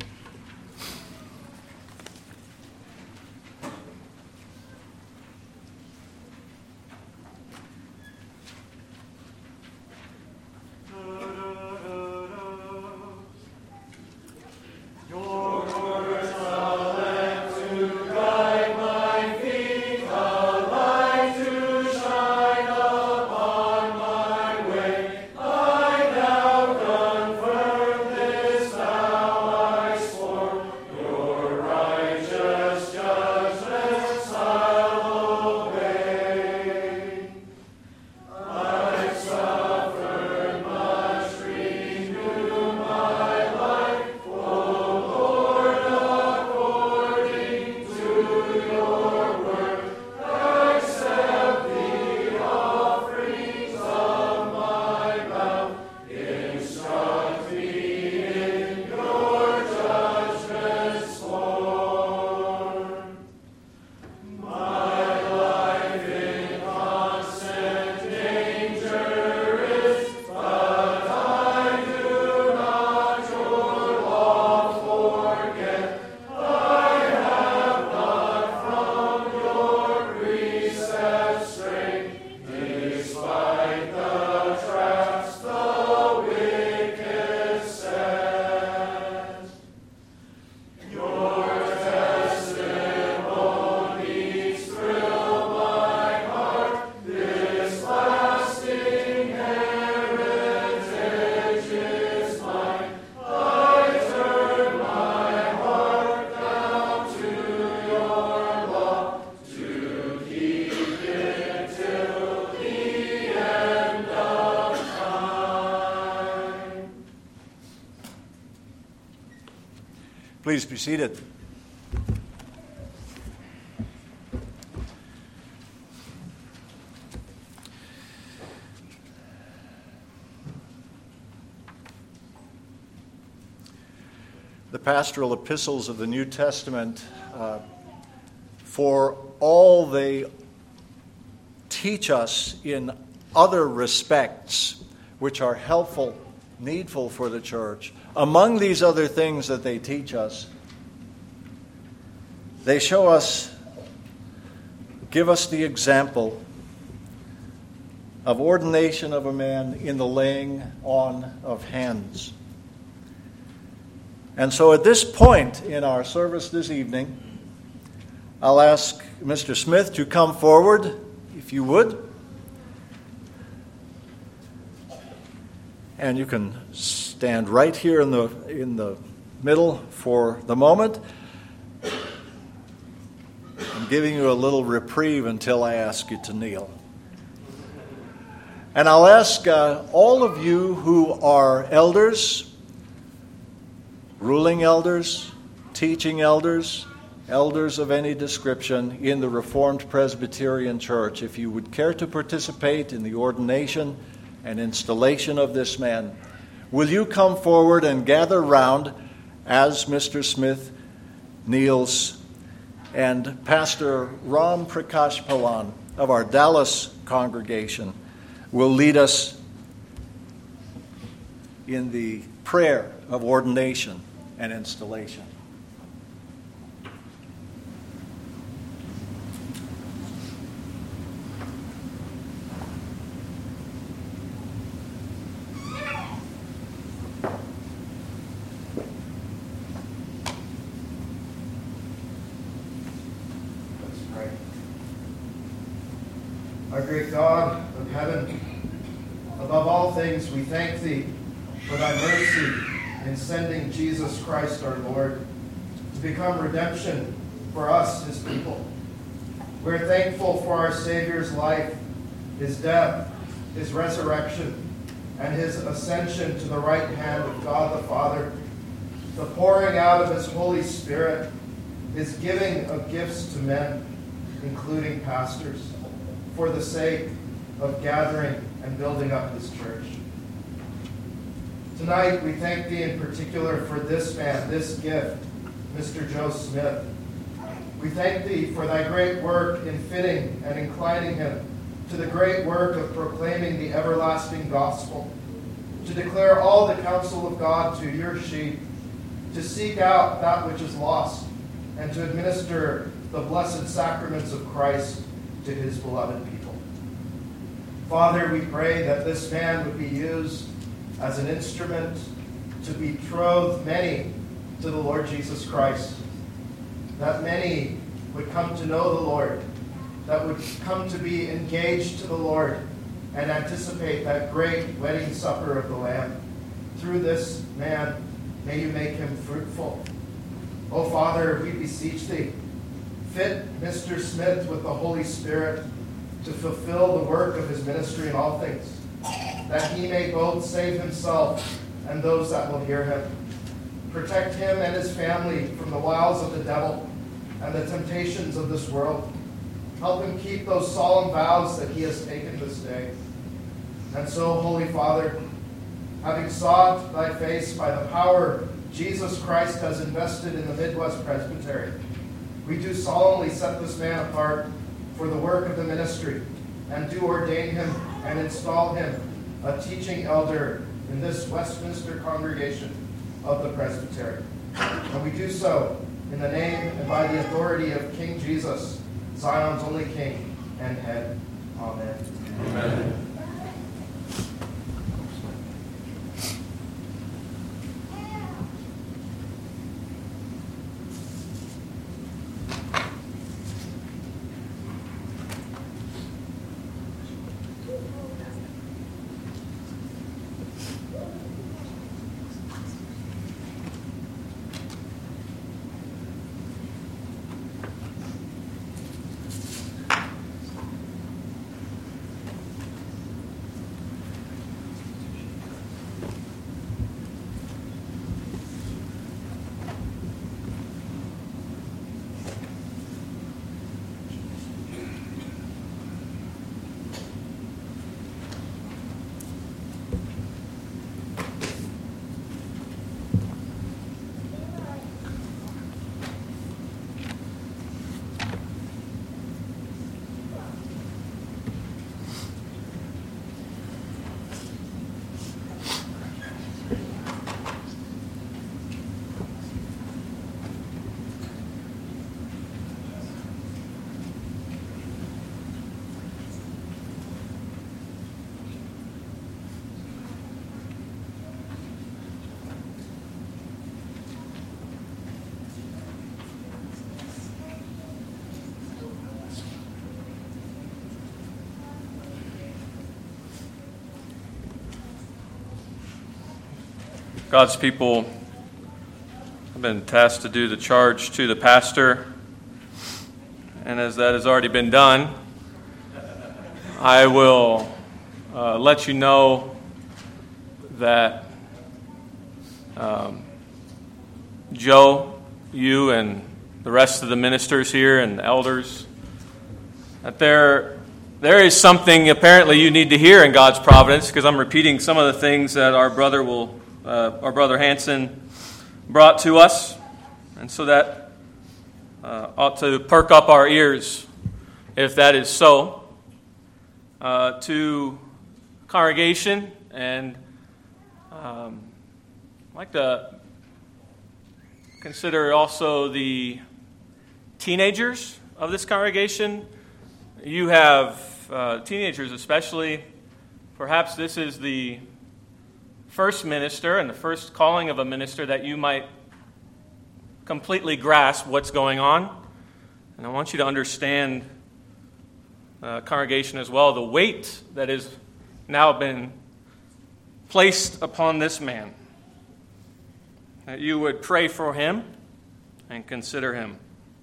Please be seated. The pastoral epistles of the New Testament, uh, for all they teach us in other respects which are helpful, needful for the church. Among these other things that they teach us, they show us, give us the example of ordination of a man in the laying on of hands. And so at this point in our service this evening, I'll ask Mister Smith to come forward, if you would. And you can stand right here in the in the middle for the moment. I'm giving you a little reprieve until I ask you to kneel. And I'll ask uh, all of you who are elders, ruling elders, teaching elders, elders of any description in the Reformed Presbyterian Church, if you would care to participate in the ordination and installation of this man, will you come forward and gather round as Mister Smith kneels, and Pastor Ram Prakash Pawan of our Dallas congregation will lead us in the prayer of ordination and installation. Our great God of heaven, above all things we thank Thee for Thy mercy in sending Jesus Christ our Lord to become redemption for us, His people. We're thankful for our Savior's life, His death, His resurrection, and His ascension to the right hand of God the Father, the pouring out of His Holy Spirit, His giving of gifts to men, including pastors, for the sake of gathering and building up His church. Tonight, we thank Thee in particular for this man, this gift, Mister Joe Smith. We thank Thee for Thy great work in fitting and inclining him to the great work of proclaiming the everlasting gospel, to declare all the counsel of God to Your sheep, to seek out that which is lost, and to administer the blessed sacraments of Christ to His beloved people. Father, we pray that this man would be used as an instrument to betroth many to the Lord Jesus Christ, that many would come to know the Lord, that would come to be engaged to the Lord and anticipate that great wedding supper of the Lamb. Through this man, may You make him fruitful. Oh, Father, we beseech Thee, fit Mister Smith with the Holy Spirit to fulfill the work of his ministry in all things, that he may both save himself and those that will hear him. Protect him and his family from the wiles of the devil and the temptations of this world. Help him keep those solemn vows that he has taken this day. And so, Holy Father, having sought Thy face by the power Jesus Christ has invested in the Midwest Presbytery, we do solemnly set this man apart for the work of the ministry, and do ordain him and install him a teaching elder in this Westminster congregation of the Presbytery. And we do so in the name and by the authority of King Jesus, Zion's only King and Head. Amen. Amen. God's people, I've been tasked to do the charge to the pastor, and as that has already been done, I will uh, let you know that um, Joe, you and the rest of the ministers here and the elders, that there, there is something apparently you need to hear in God's providence, because I'm repeating some of the things that our brother will, uh, our brother Hanson brought to us, and so that uh, ought to perk up our ears if that is so. Uh, to congregation, and um, I'd like to consider also the teenagers of this congregation. You have uh, teenagers especially. Perhaps this is the first minister and the first calling of a minister that you might completely grasp what's going on. And I want you to understand, uh, congregation as well, the weight that has now been placed upon this man. That you would pray for him and consider him.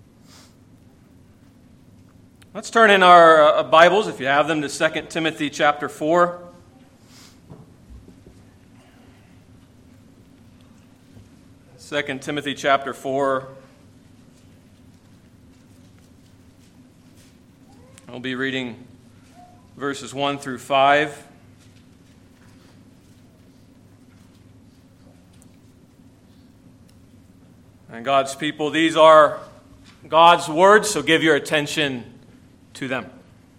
Let's turn in our uh, Bibles, if you have them, to Second Timothy chapter four. Second Timothy chapter four. I'll be reading verses one through five. And God's people, these are God's words, so give your attention to them.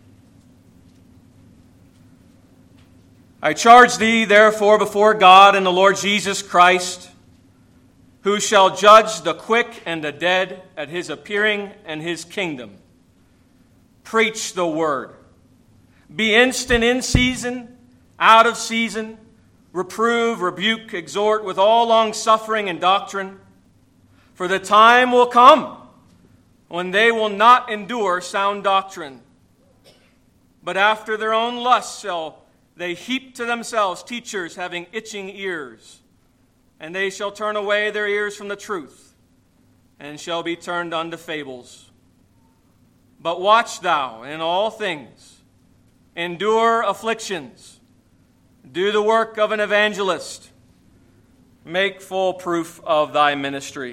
I charge thee, therefore, before God and the Lord Jesus Christ, who shall judge the quick and the dead at his appearing and his kingdom. Preach the word. Be instant in season, out of season. Reprove, rebuke, exhort with all longsuffering and doctrine. For the time will come when they will not endure sound doctrine, but after their own lusts shall they heap to themselves teachers having itching ears. And they shall turn away their ears from the truth, and shall be turned unto fables. But watch thou in all things, endure afflictions, do the work of an evangelist, make full proof of thy ministry.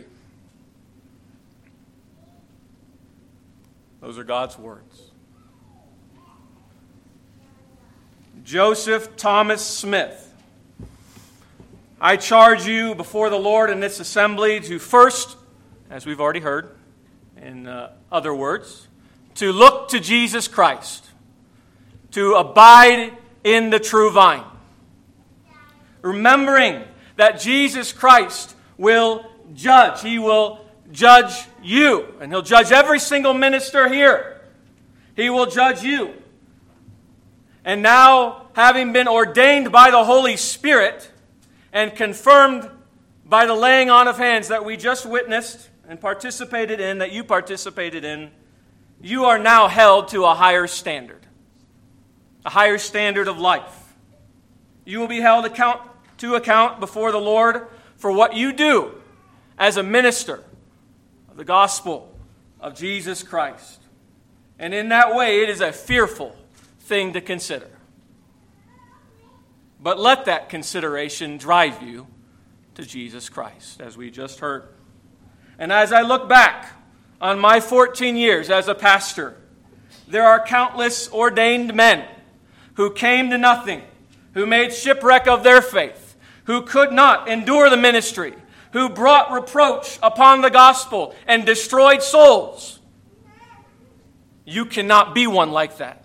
Those are God's words. Joseph Thomas Smith, I charge you before the Lord in this assembly to first, as we've already heard in uh, other words, to look to Jesus Christ, to abide in the true vine, remembering that Jesus Christ will judge. He will judge you, and he'll judge every single minister here. He will judge you. And now, having been ordained by the Holy Spirit and confirmed by the laying on of hands that we just witnessed and participated in, that you participated in, you are now held to a higher standard, a higher standard of life. You will be held account to account before the Lord for what you do as a minister of the gospel of Jesus Christ. And in that way, it is a fearful thing to consider. But let that consideration drive you to Jesus Christ, as we just heard. And as I look back on my fourteen years as a pastor, there are countless ordained men who came to nothing, who made shipwreck of their faith, who could not endure the ministry, who brought reproach upon the gospel and destroyed souls. You cannot be one like that.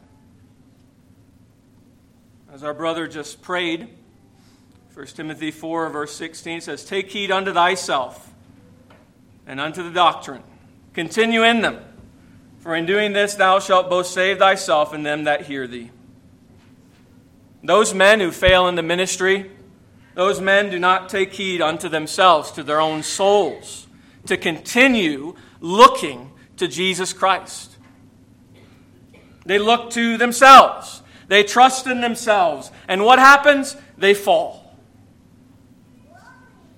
As our brother just prayed, First Timothy four, verse sixteen says, take heed unto thyself and unto the doctrine. Continue in them, for in doing this thou shalt both save thyself and them that hear thee. Those men who fail in the ministry, those men do not take heed unto themselves, to their own souls, to continue looking to Jesus Christ. They look to themselves. They trust in themselves. And what happens? They fall.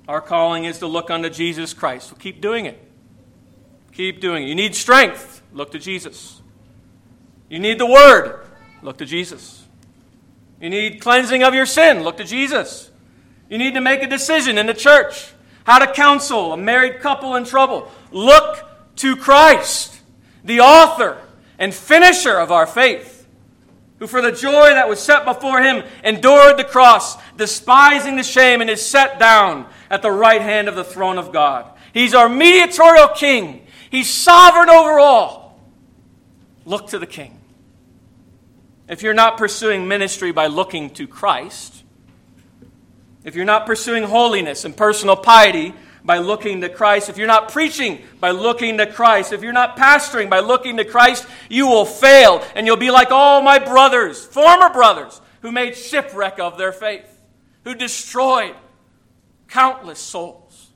Our calling is to look unto Jesus Christ. So keep doing it. Keep doing it. You need strength. Look to Jesus. You need the Word. Look to Jesus. You need cleansing of your sin. Look to Jesus. You need to make a decision in the church. How to counsel a married couple in trouble. Look to Christ, the author and finisher of our faith, who for the joy that was set before him endured the cross, despising the shame, and is set down at the right hand of the throne of God. He's our mediatorial king. He's sovereign over all. Look to the King. If you're not pursuing ministry by looking to Christ, if you're not pursuing holiness and personal piety by looking to Christ, if you're not preaching by looking to Christ, if you're not pastoring by looking to Christ, you will fail, and you'll be like all my brothers, former brothers, who made shipwreck of their faith, who destroyed countless souls.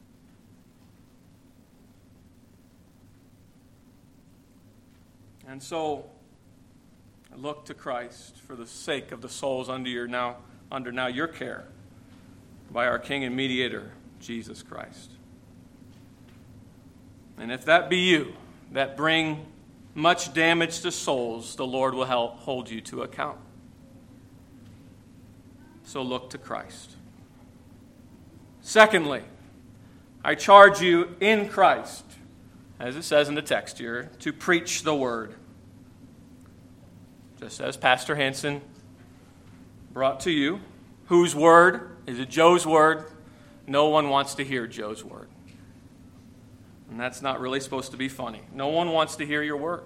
And so, look to Christ for the sake of the souls under your now under now your care by our King and Mediator, Jesus Christ. And if that be you, that bring much damage to souls, the Lord will help hold you to account. So look to Christ. Secondly, I charge you in Christ, as it says in the text here, to preach the word. Just as Pastor Hansen brought to you, whose word? Is it Joe's word? No one wants to hear Joe's word. And that's not really supposed to be funny. No one wants to hear your word.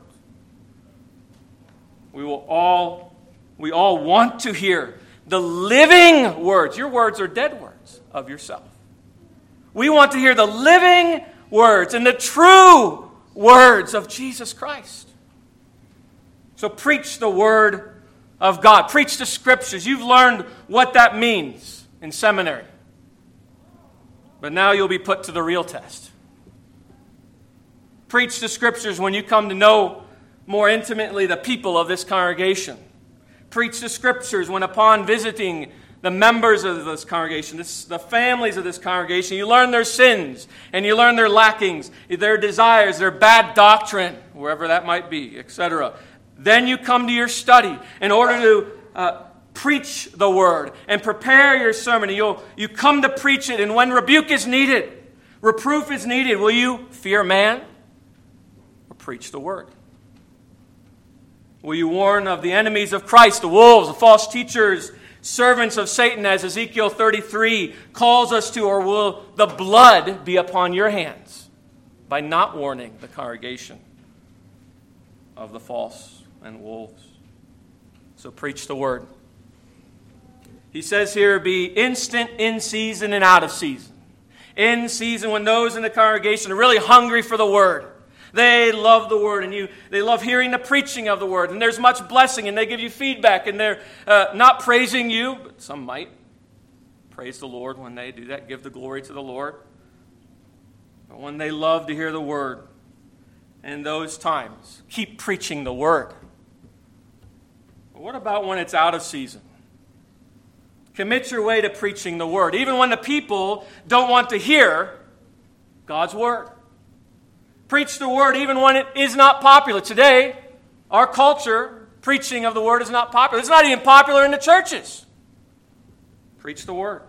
We will all, we all want to hear the living words. Your words are dead words of yourself. We want to hear the living words and the true words of Jesus Christ. So preach the word of God. Preach the scriptures. You've learned what that means in seminary. But now you'll be put to the real test. Preach the scriptures when you come to know more intimately the people of this congregation. Preach the scriptures when upon visiting the members of this congregation, this, the families of this congregation, you learn their sins and you learn their lackings, their desires, their bad doctrine, wherever that might be, et cetera. Then you come to your study in order to uh, preach the word and prepare your sermon. You'll, you come to preach it, and when rebuke is needed, reproof is needed, will you fear man or preach the word? Will you warn of the enemies of Christ, the wolves, the false teachers, servants of Satan, as Ezekiel thirty-three calls us to, or will the blood be upon your hands by not warning the congregation of the false and wolves? So preach the word. He says here, be instant in season and out of season. In season when those in the congregation are really hungry for the word. They love the word, and you they love hearing the preaching of the word, and there's much blessing, and they give you feedback, and they're uh, not praising you, but some might praise the Lord when they do that, give the glory to the Lord. But when they love to hear the word, in those times, keep preaching the word. But what about when it's out of season? Commit your way to preaching the word, even when the people don't want to hear God's word. Preach the word even when it is not popular. Today, our culture, preaching of the word is not popular. It's not even popular in the churches. Preach the word.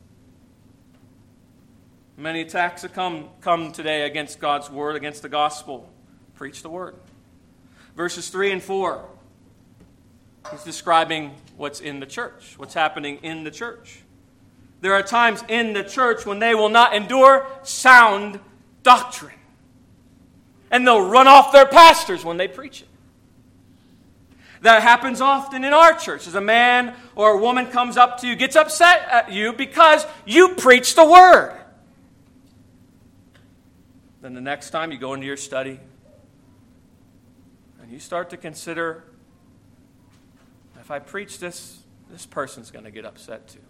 Many attacks have come, come today against God's word, against the gospel. Preach the word. Verses three and four. He's describing what's in the church, what's happening in the church. There are times in the church when they will not endure sound doctrine. And they'll run off their pastors when they preach it. That happens often in our church. As a man or a woman comes up to you, gets upset at you because you preach the word. Then the next time you go into your study and you start to consider, if I preach this, this person's going to get upset too.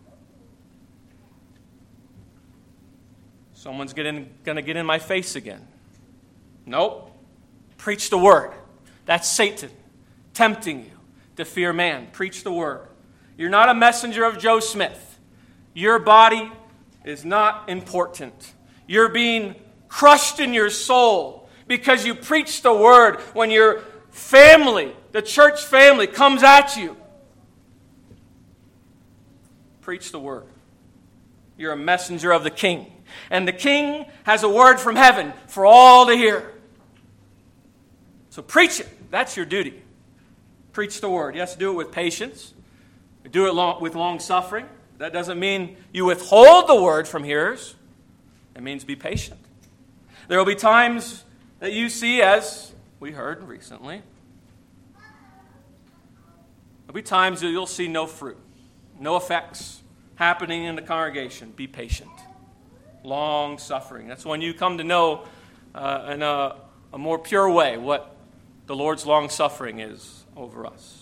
Someone's getting, going to get in my face again. Nope. Preach the word. That's Satan tempting you to fear man. Preach the word. You're not a messenger of Joe Smith. Your body is not important. You're being crushed in your soul because you preach the word when your family, the church family, comes at you. Preach the word. You're a messenger of the King. And the King has a word from heaven for all to hear. So preach it. That's your duty. Preach the word. Yes, do it with patience. Do it long, with long suffering. That doesn't mean you withhold the word from hearers. It means be patient. There will be times that you see, as we heard recently, there'll be times that you'll see no fruit, no effects happening in the congregation. Be patient. Long suffering. That's when you come to know uh, in a, a more pure way what the Lord's long suffering is over us.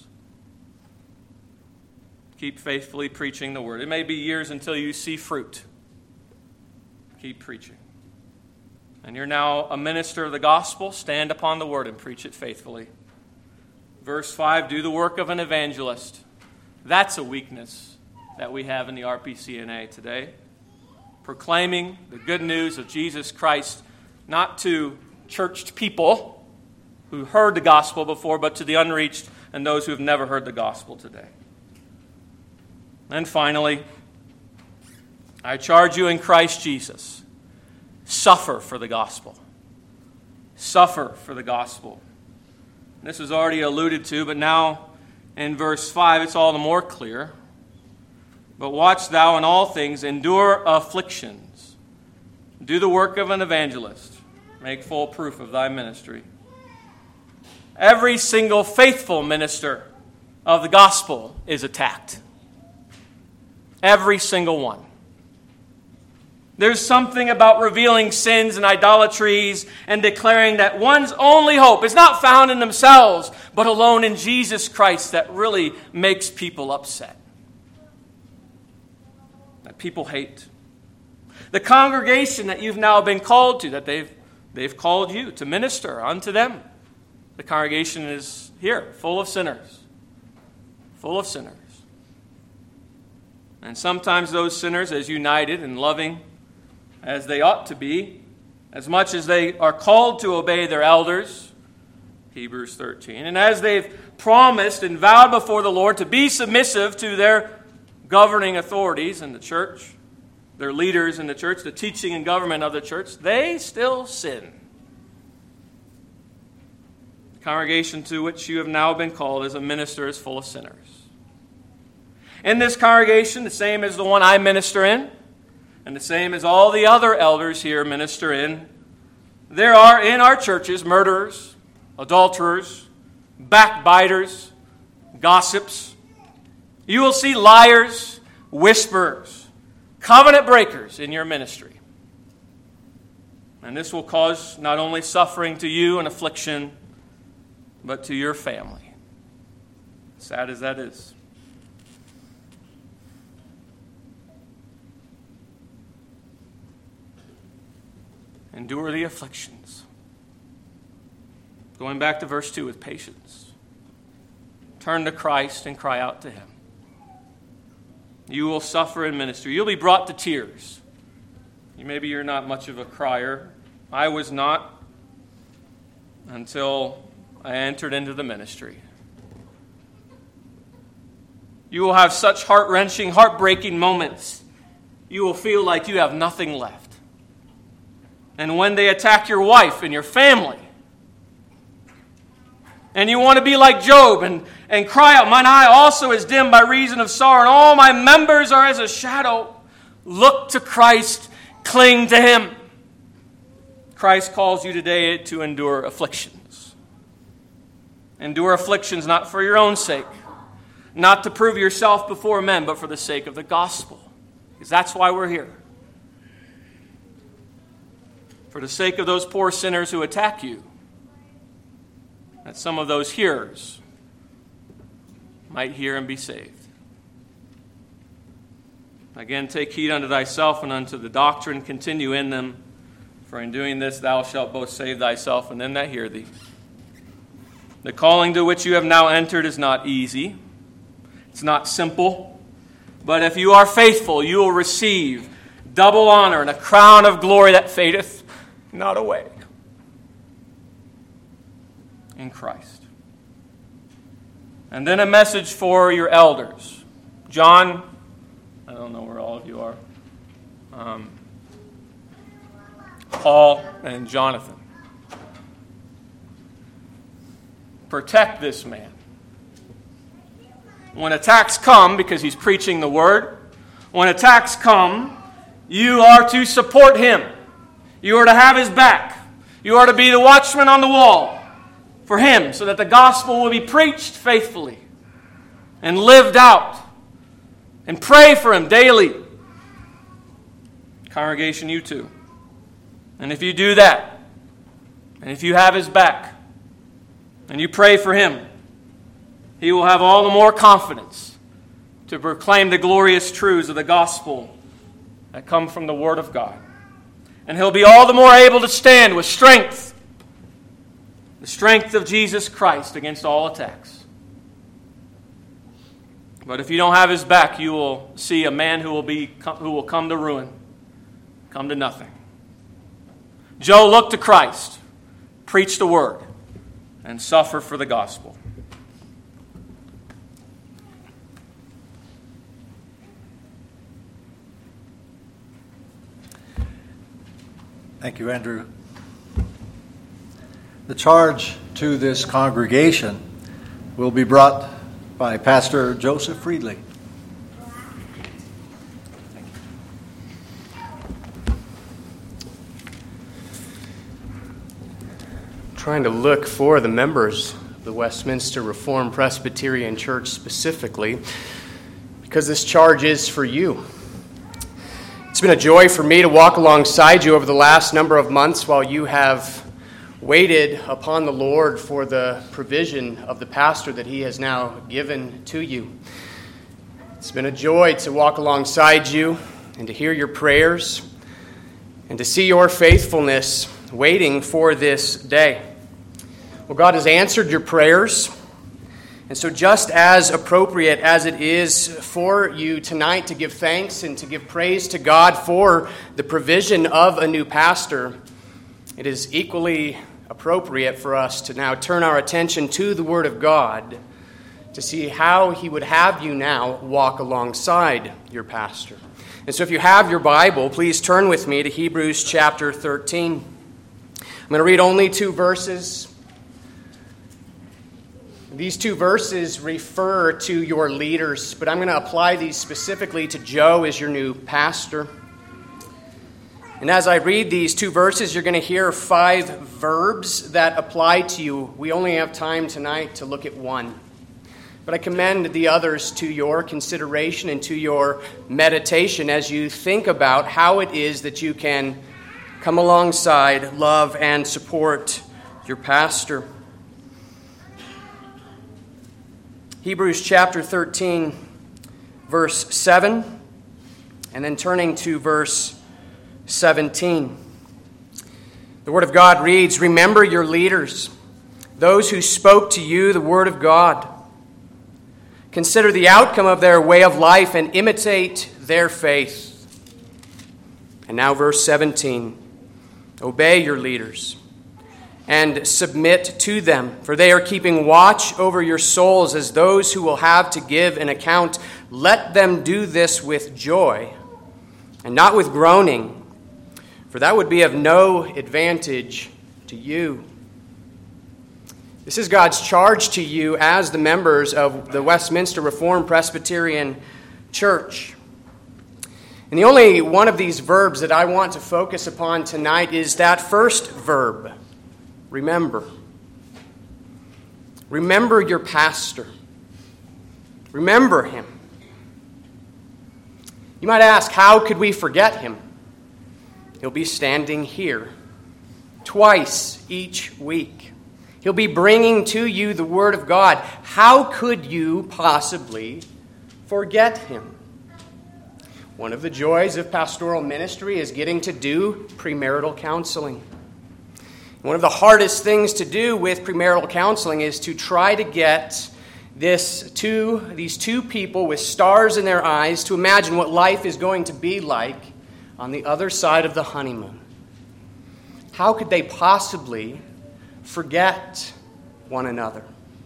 Keep faithfully preaching the word. It may be years until you see fruit. Keep preaching. And you're now a minister of the gospel. Stand upon the word and preach it faithfully. Verse five, do the work of an evangelist. That's a weakness that we have in the R P C N A today. Proclaiming the good news of Jesus Christ, not to churched people who heard the gospel before, but to the unreached and those who have never heard the gospel today. And finally, I charge you in Christ Jesus, suffer for the gospel. Suffer for the gospel. This is already alluded to, but now in verse five, it's all the more clear. But watch thou in all things, endure afflictions. Do the work of an evangelist. Make full proof of thy ministry. Every single faithful minister of the gospel is attacked. Every single one. There's something about revealing sins and idolatries and declaring that one's only hope is not found in themselves, but alone in Jesus Christ that really makes people upset. That people hate. The congregation that you've now been called to, that they've, they've called you to minister unto them. The congregation is here, full of sinners. Full of sinners. And sometimes those sinners, as united and loving as they ought to be, as much as they are called to obey their elders, Hebrews thirteen, and as they've promised and vowed before the Lord to be submissive to their governing authorities in the church, their leaders in the church, the teaching and government of the church, they still sin. The congregation to which you have now been called as a minister is full of sinners. In this congregation, the same as the one I minister in, and the same as all the other elders here minister in, there are in our churches murderers, adulterers, backbiters, gossips. You will see liars, whisperers, covenant breakers in your ministry. And this will cause not only suffering to you and affliction, but to your family. Sad as that is. Endure the afflictions. Going back to verse two with patience. Turn to Christ and cry out to Him. You will suffer in ministry. You'll be brought to tears. Maybe you're not much of a crier. I was not until I entered into the ministry. You will have such heart-wrenching, heartbreaking moments. You will feel like you have nothing left. And when they attack your wife and your family, and you want to be like Job and, and cry out, mine eye also is dim by reason of sorrow, and all my members are as a shadow. Look to Christ, cling to Him. Christ calls you today to endure afflictions. Endure afflictions not for your own sake, not to prove yourself before men, but for the sake of the gospel. Because that's why we're here. For the sake of those poor sinners who attack you, that some of those hearers might hear and be saved. Again, take heed unto thyself and unto the doctrine, continue in them, for in doing this thou shalt both save thyself and them that hear thee. The calling to which you have now entered is not easy. It's not simple. But if you are faithful, you will receive double honor and a crown of glory that fadeth not away in Christ. And then a message for your elders. John, I don't know where all of you are. Um, Paul and Jonathan. Protect this man. When attacks come, because he's preaching the word, when attacks come, you are to support him. You are to have his back. You are to be the watchman on the wall for him, so that the gospel will be preached faithfully and lived out. And pray for him daily. Congregation, you too. And if you do that, and if you have his back, and you pray for him, he will have all the more confidence to proclaim the glorious truths of the gospel that come from the Word of God. And he'll be all the more able to stand with strength, the strength of Jesus Christ against all attacks. But if you don't have his back, you will see a man who will be who will come to ruin, come to nothing. Joe looked to Christ, preached the word, and suffer for the gospel. Thank you, Andrew. The charge to this congregation will be brought by Pastor Joseph Friedley. Trying to look for the members of the Westminster Reformed Presbyterian Church specifically, because this charge is for you. It's been a joy for me to walk alongside you over the last number of months while you have waited upon the Lord for the provision of the pastor that he has now given to you. It's been a joy to walk alongside you and to hear your prayers and to see your faithfulness waiting for this day. Well, God has answered your prayers, and so just as appropriate as it is for you tonight to give thanks and to give praise to God for the provision of a new pastor, it is equally appropriate for us to now turn our attention to the Word of God to see how He would have you now walk alongside your pastor. And so if you have your Bible, please turn with me to Hebrews chapter thirteen. I'm going to read only two verses. These two verses refer to your leaders, but I'm going to apply these specifically to Joe as your new pastor. And as I read these two verses, you're going to hear five verbs that apply to you. We only have time tonight to look at one. But I commend the others to your consideration and to your meditation as you think about how it is that you can come alongside, love, and support your pastor. Hebrews chapter thirteen, verse seven, and then turning to verse seventeen. The Word of God reads, "Remember your leaders, those who spoke to you the Word of God. Consider the outcome of their way of life and imitate their faith." And now verse seventeen. "Obey your leaders and submit to them, for they are keeping watch over your souls as those who will have to give an account. Let them do this with joy and not with groaning, for that would be of no advantage to you." This is God's charge to you as the members of the Westminster Reformed Presbyterian Church. And the only one of these verbs that I want to focus upon tonight is that first verb, remember. Remember your pastor. Remember him. You might ask, how could we forget him? He'll be standing here twice each week. He'll be bringing to you the Word of God. How could you possibly forget him? One of the joys of pastoral ministry is getting to do premarital counseling. One of the hardest things to do with premarital counseling is to try to get this two, these two people with stars in their eyes to imagine what life is going to be like on the other side of the honeymoon. How could they possibly forget one another?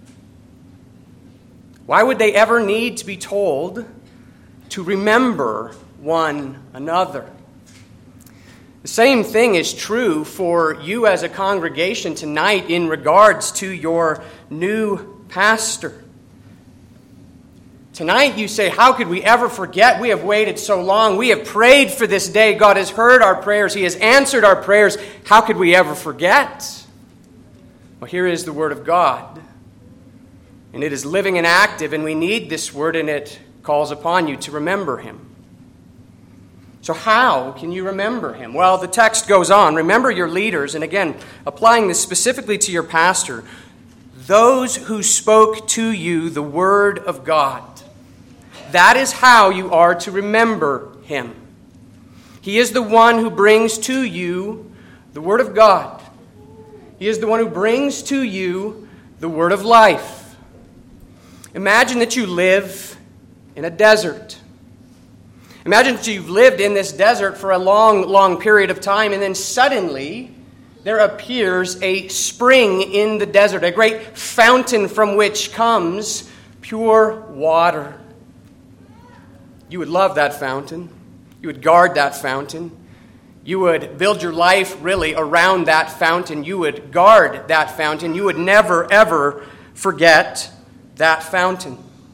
Why would they ever need to be told to remember one another? The same thing is true for you as a congregation tonight in regards to your new pastor. Tonight you say, how could we ever forget? We have waited so long. We have prayed for this day. God has heard our prayers. He has answered our prayers. How could we ever forget? Well, here is the Word of God. And it is living and active, and we need this Word, and it calls upon you to remember Him. So how can you remember Him? Well, the text goes on. Remember your leaders, and again, applying this specifically to your pastor, those who spoke to you the Word of God. That is how you are to remember Him. He is the one who brings to you the Word of God. He is the one who brings to you the Word of life. Imagine that you live in a desert. Imagine that you've lived in this desert for a long, long period of time, and then suddenly there appears a spring in the desert, a great fountain from which comes pure water. You would love that fountain. You would guard that fountain. You would build your life really around that fountain. You would guard that fountain. You would never, ever forget that fountain.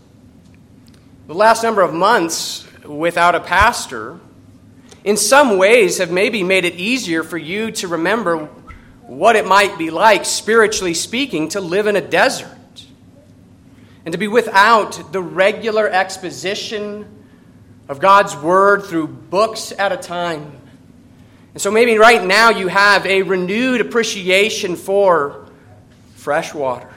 The last number of months without a pastor, in some ways, have maybe made it easier for you to remember what it might be like, spiritually speaking, to live in a desert and to be without the regular exposition of God's Word through books at a time. And so maybe right now you have a renewed appreciation for fresh water.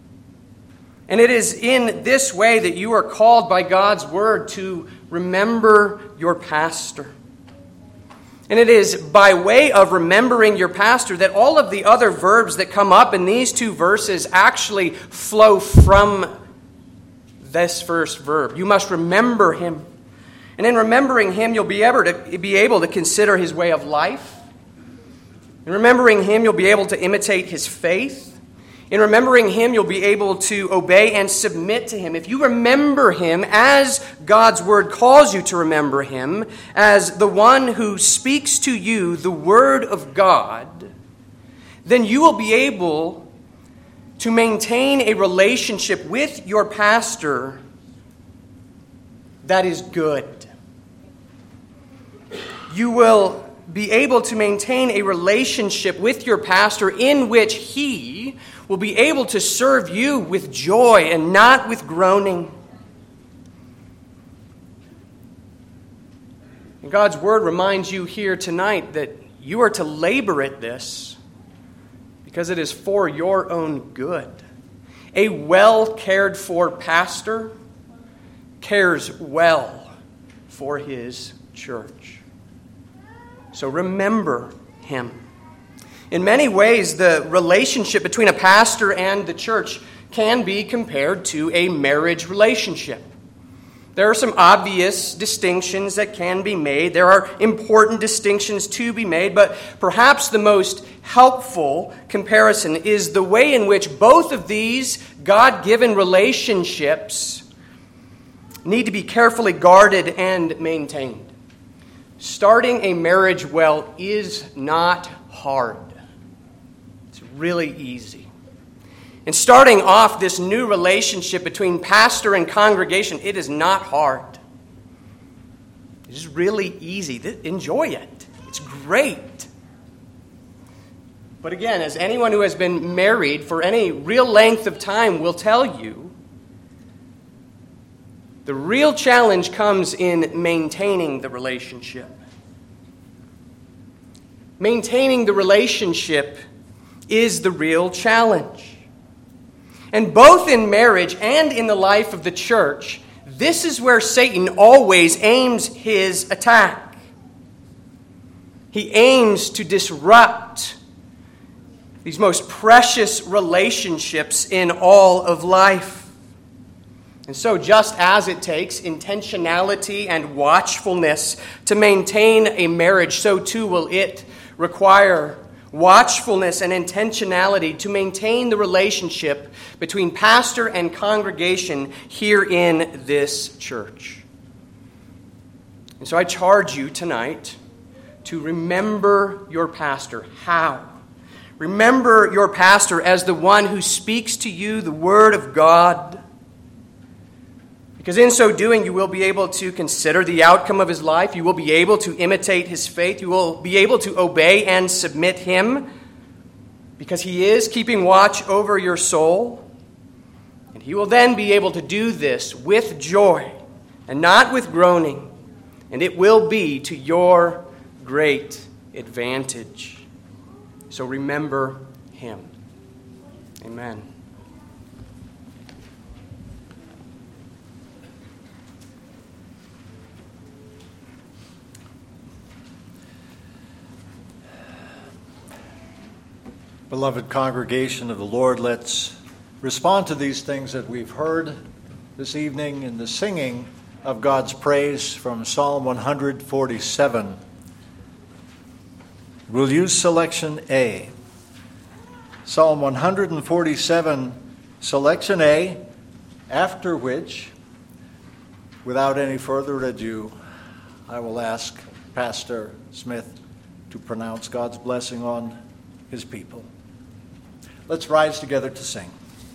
And it is in this way that you are called by God's Word to remember your pastor. And it is by way of remembering your pastor that all of the other verbs that come up in these two verses actually flow from this first verb. You must remember him. And in remembering him, you'll be able to be able to consider his way of life. In remembering him, you'll be able to imitate his faith. In remembering him, you'll be able to obey and submit to him. If you remember him as God's Word calls you to remember him, as the one who speaks to you the Word of God, then you will be able to maintain a relationship with your pastor that is good. You will be able to maintain a relationship with your pastor in which he will be able to serve you with joy and not with groaning. And God's Word reminds you here tonight that you are to labor at this because it is for your own good. A well cared for pastor cares well for his church. So remember him. In many ways, the relationship between a pastor and the church can be compared to a marriage relationship. There are some obvious distinctions that can be made. There are important distinctions to be made, but perhaps the most helpful comparison is the way in which both of these God-given relationships need to be carefully guarded and maintained. Starting a marriage well is not hard. It's really easy. And starting off this new relationship between pastor and congregation, it is not hard. It's really easy. Enjoy it. It's great. But again, as anyone who has been married for any real length of time will tell you, the real challenge comes in maintaining the relationship. Maintaining the relationship is the real challenge. And both in marriage and in the life of the church, this is where Satan always aims his attack. He aims to disrupt these most precious relationships in all of life. And so just as it takes intentionality and watchfulness to maintain a marriage, so too will it require watchfulness and intentionality to maintain the relationship between pastor and congregation here in this church. And so I charge you tonight to remember your pastor. How? Remember your pastor as the one who speaks to you the Word of God. Because in so doing, you will be able to consider the outcome of his life. You will be able to imitate his faith. You will be able to obey and submit him, because he is keeping watch over your soul. And he will then be able to do this with joy and not with groaning. And it will be to your great advantage. So remember him. Amen. Beloved congregation of the Lord, let's respond to these things that we've heard this evening in the singing of God's praise from Psalm one forty-seven. We'll use selection A. Psalm one forty-seven, selection A, after which, without any further ado, I will ask Pastor Smith to pronounce God's blessing on his people. Let's rise together to sing.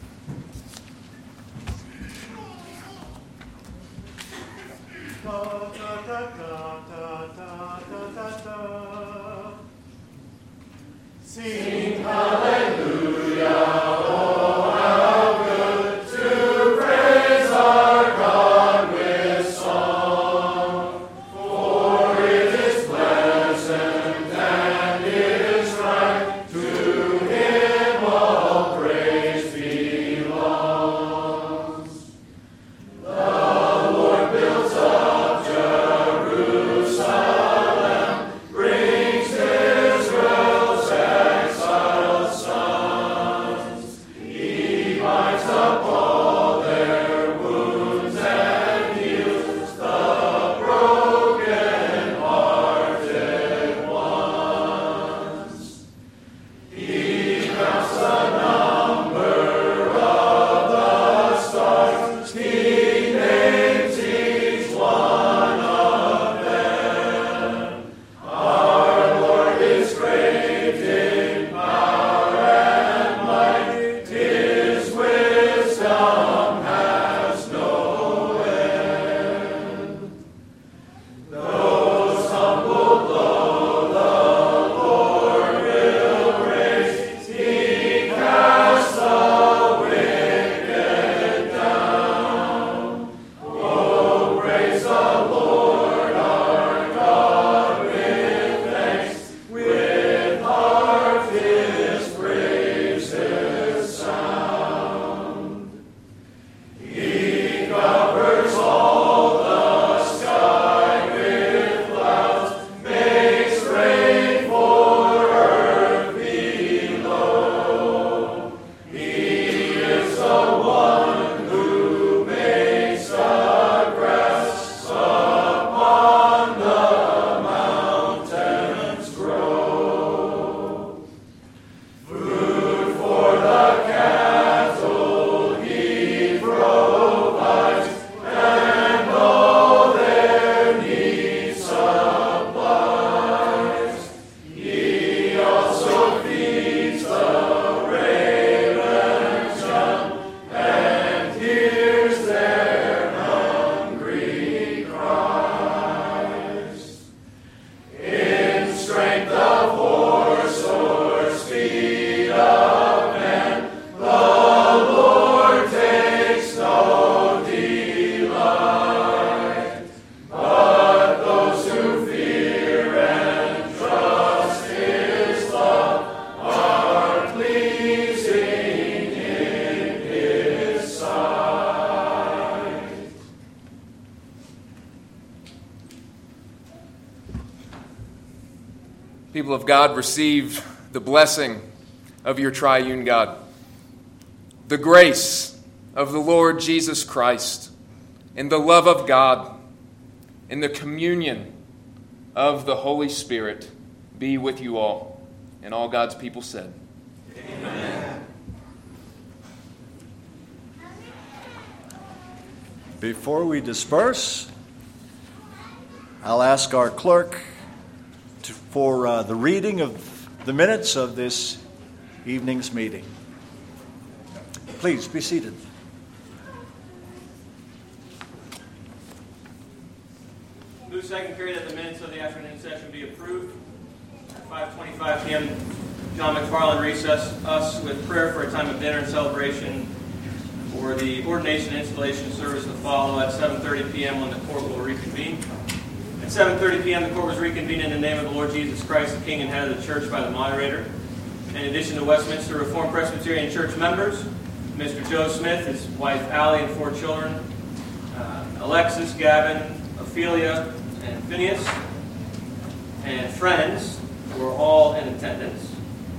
Sing hallelujah, oh how good to praise our God with song, for it is pleasant and it is right, to him all praise belongs. The Lord builds up Jerusalem, brings Israel's exiled sons. He binds up all their wounds and heals the broken-hearted ones. He counts the number of the stars. He names each one of them. Our Lord is great in power and might. His wisdom has no end. Those humbled low the Lord will raise. He casts the wicked down. Oh, praise the Lord our God with thanks. With heart his praises sound. He covers all the sky with clouds, makes rain for earth below. He is the one who makes the grass upon the mountains grow. Food for the cattle he provides, and all their needs supplies. He also feeds the ravens young, and hears their hungry cries. In strength of horse or speed of man, the Lord takes no delight. But those who fear and trust his love are pleasing in his sight. People of God, receive the blessing of your triune God. The grace of the Lord Jesus Christ, and the love of God, and the communion of the Holy Spirit be with you all. And all God's people said, Amen. Before we disperse, I'll ask our clerk to, for uh, the reading of the minutes of this evening's meeting. Please be seated. Move second period that the minutes of the afternoon session be approved. At five twenty-five p.m., John McFarland recessed us with prayer for a time of dinner and celebration for the ordination and installation service to follow at seven thirty p.m. when the court will reconvene. At seven thirty p.m., the court was reconvened in the name of the Lord Jesus Christ, the King and Head of the Church, by the moderator. In addition to Westminster Reformed Presbyterian Church members, Mister Joe Smith, his wife Allie, and four children, uh, Alexis, Gavin, Ophelia, and Phineas, and friends were all in attendance.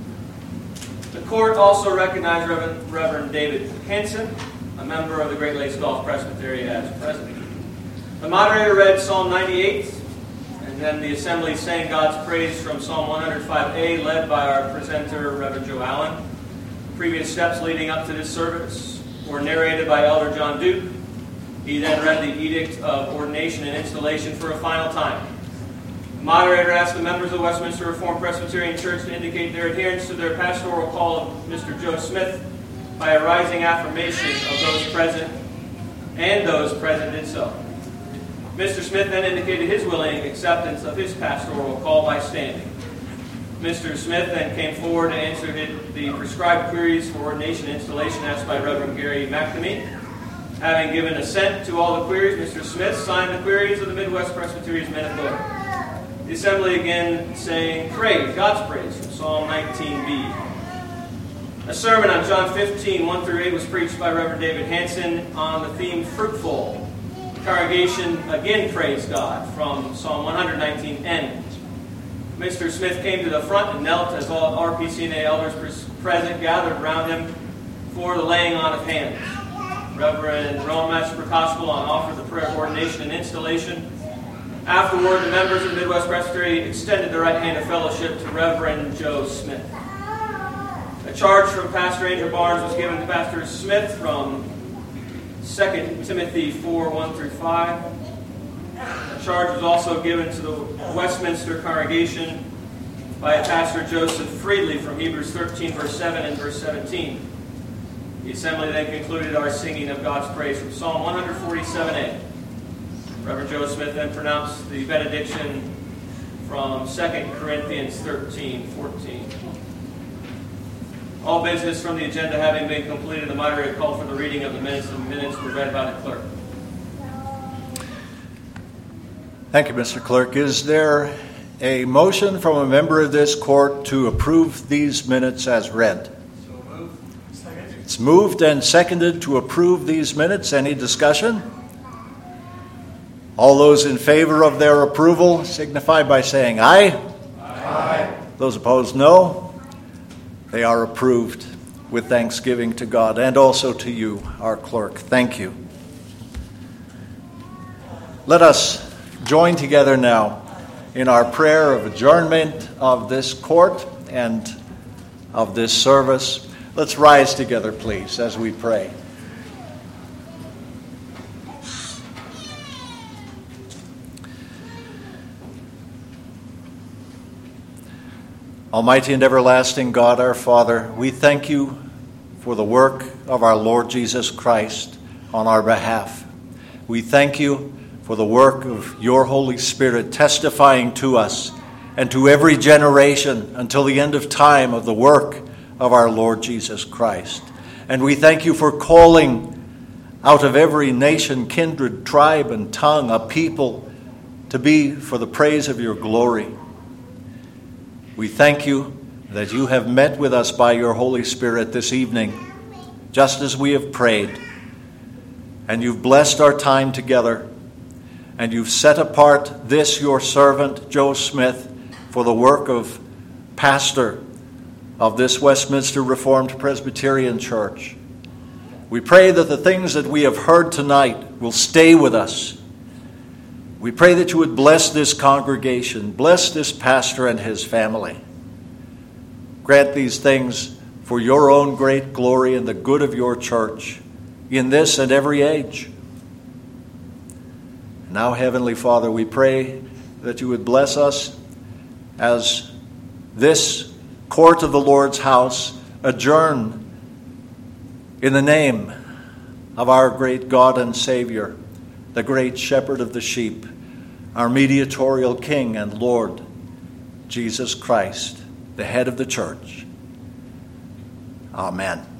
The court also recognized Reverend, Reverend David Hansen, a member of the Great Lakes Gulf Presbytery, as president. The moderator read Psalm ninety-eight, and then the assembly sang God's praise from Psalm one oh five A, led by our presenter, Reverend Joe Allen. Previous steps leading up to this service were narrated by Elder John Duke. He then read the Edict of Ordination and Installation for a final time. The moderator asked the members of the Westminster Reformed Presbyterian Church to indicate their adherence to their pastoral call of Mister Joe Smith by a rising affirmation of those present, and those present did so. Mister Smith then indicated his willing acceptance of his pastoral call by standing. Mister Smith then came forward to answer the prescribed queries for ordination and installation asked by Reverend Gary McNamee. Having given assent to all the queries, Mister Smith signed the queries of the Midwest Presbyterian's minute book. The assembly again saying, "Praise, God's praise," from Psalm nineteen B. A sermon on John fifteen, one through eight was preached by Reverend David Hansen on the theme Fruitful. The congregation again praised God from Psalm one nineteen N. Mister Smith came to the front and knelt as all R P C N A elders present gathered around him for the laying on of hands. Reverend Rowan Master Prokospel offered the prayer of ordination and installation. Afterward, the members of the Midwest Presbytery extended the right hand of fellowship to Reverend Joe Smith. A charge from Pastor Andrew Barnes was given to Pastor Smith from Second Timothy four, one through five. A charge was also given to the Westminster congregation by Pastor Joseph Friedley from Hebrews thirteen, verse seven and verse seventeen. The assembly then concluded our singing of God's praise from Psalm one forty-seven A. Reverend Joe Smith then pronounced the benediction from Second Corinthians thirteen, fourteen. All business from the agenda having been completed, the moderator called for the reading of the minutes, and the minutes were read by the clerk. Thank you, Mister Clerk. Is there a motion from a member of this court to approve these minutes as read? So moved. Second. It's moved and seconded to approve these minutes. Any discussion? All those in favor of their approval signify by saying aye. Aye. Those opposed, no. They are approved with thanksgiving to God and also to you, our clerk. Thank you. Let us join together now in our prayer of adjournment of this court and of this service. Let's rise together, please, as we pray. Almighty and everlasting God, our Father, we thank you for the work of our Lord Jesus Christ on our behalf. We thank you for the work of your Holy Spirit testifying to us and to every generation until the end of time of the work of our Lord Jesus Christ. And we thank you for calling out of every nation, kindred, tribe, and tongue a people to be for the praise of your glory. We thank you that you have met with us by your Holy Spirit this evening, just as we have prayed. And you've blessed our time together. And you've set apart this, your servant, Joe Smith, for the work of pastor of this Westminster Reformed Presbyterian Church. We pray that the things that we have heard tonight will stay with us. We pray that you would bless this congregation, bless this pastor and his family. Grant these things for your own great glory and the good of your church in this and every age. Now, Heavenly Father, we pray that you would bless us as this court of the Lord's house adjourn in the name of our great God and Savior, the great shepherd of the sheep, our mediatorial King and Lord, Jesus Christ, the head of the church. Amen.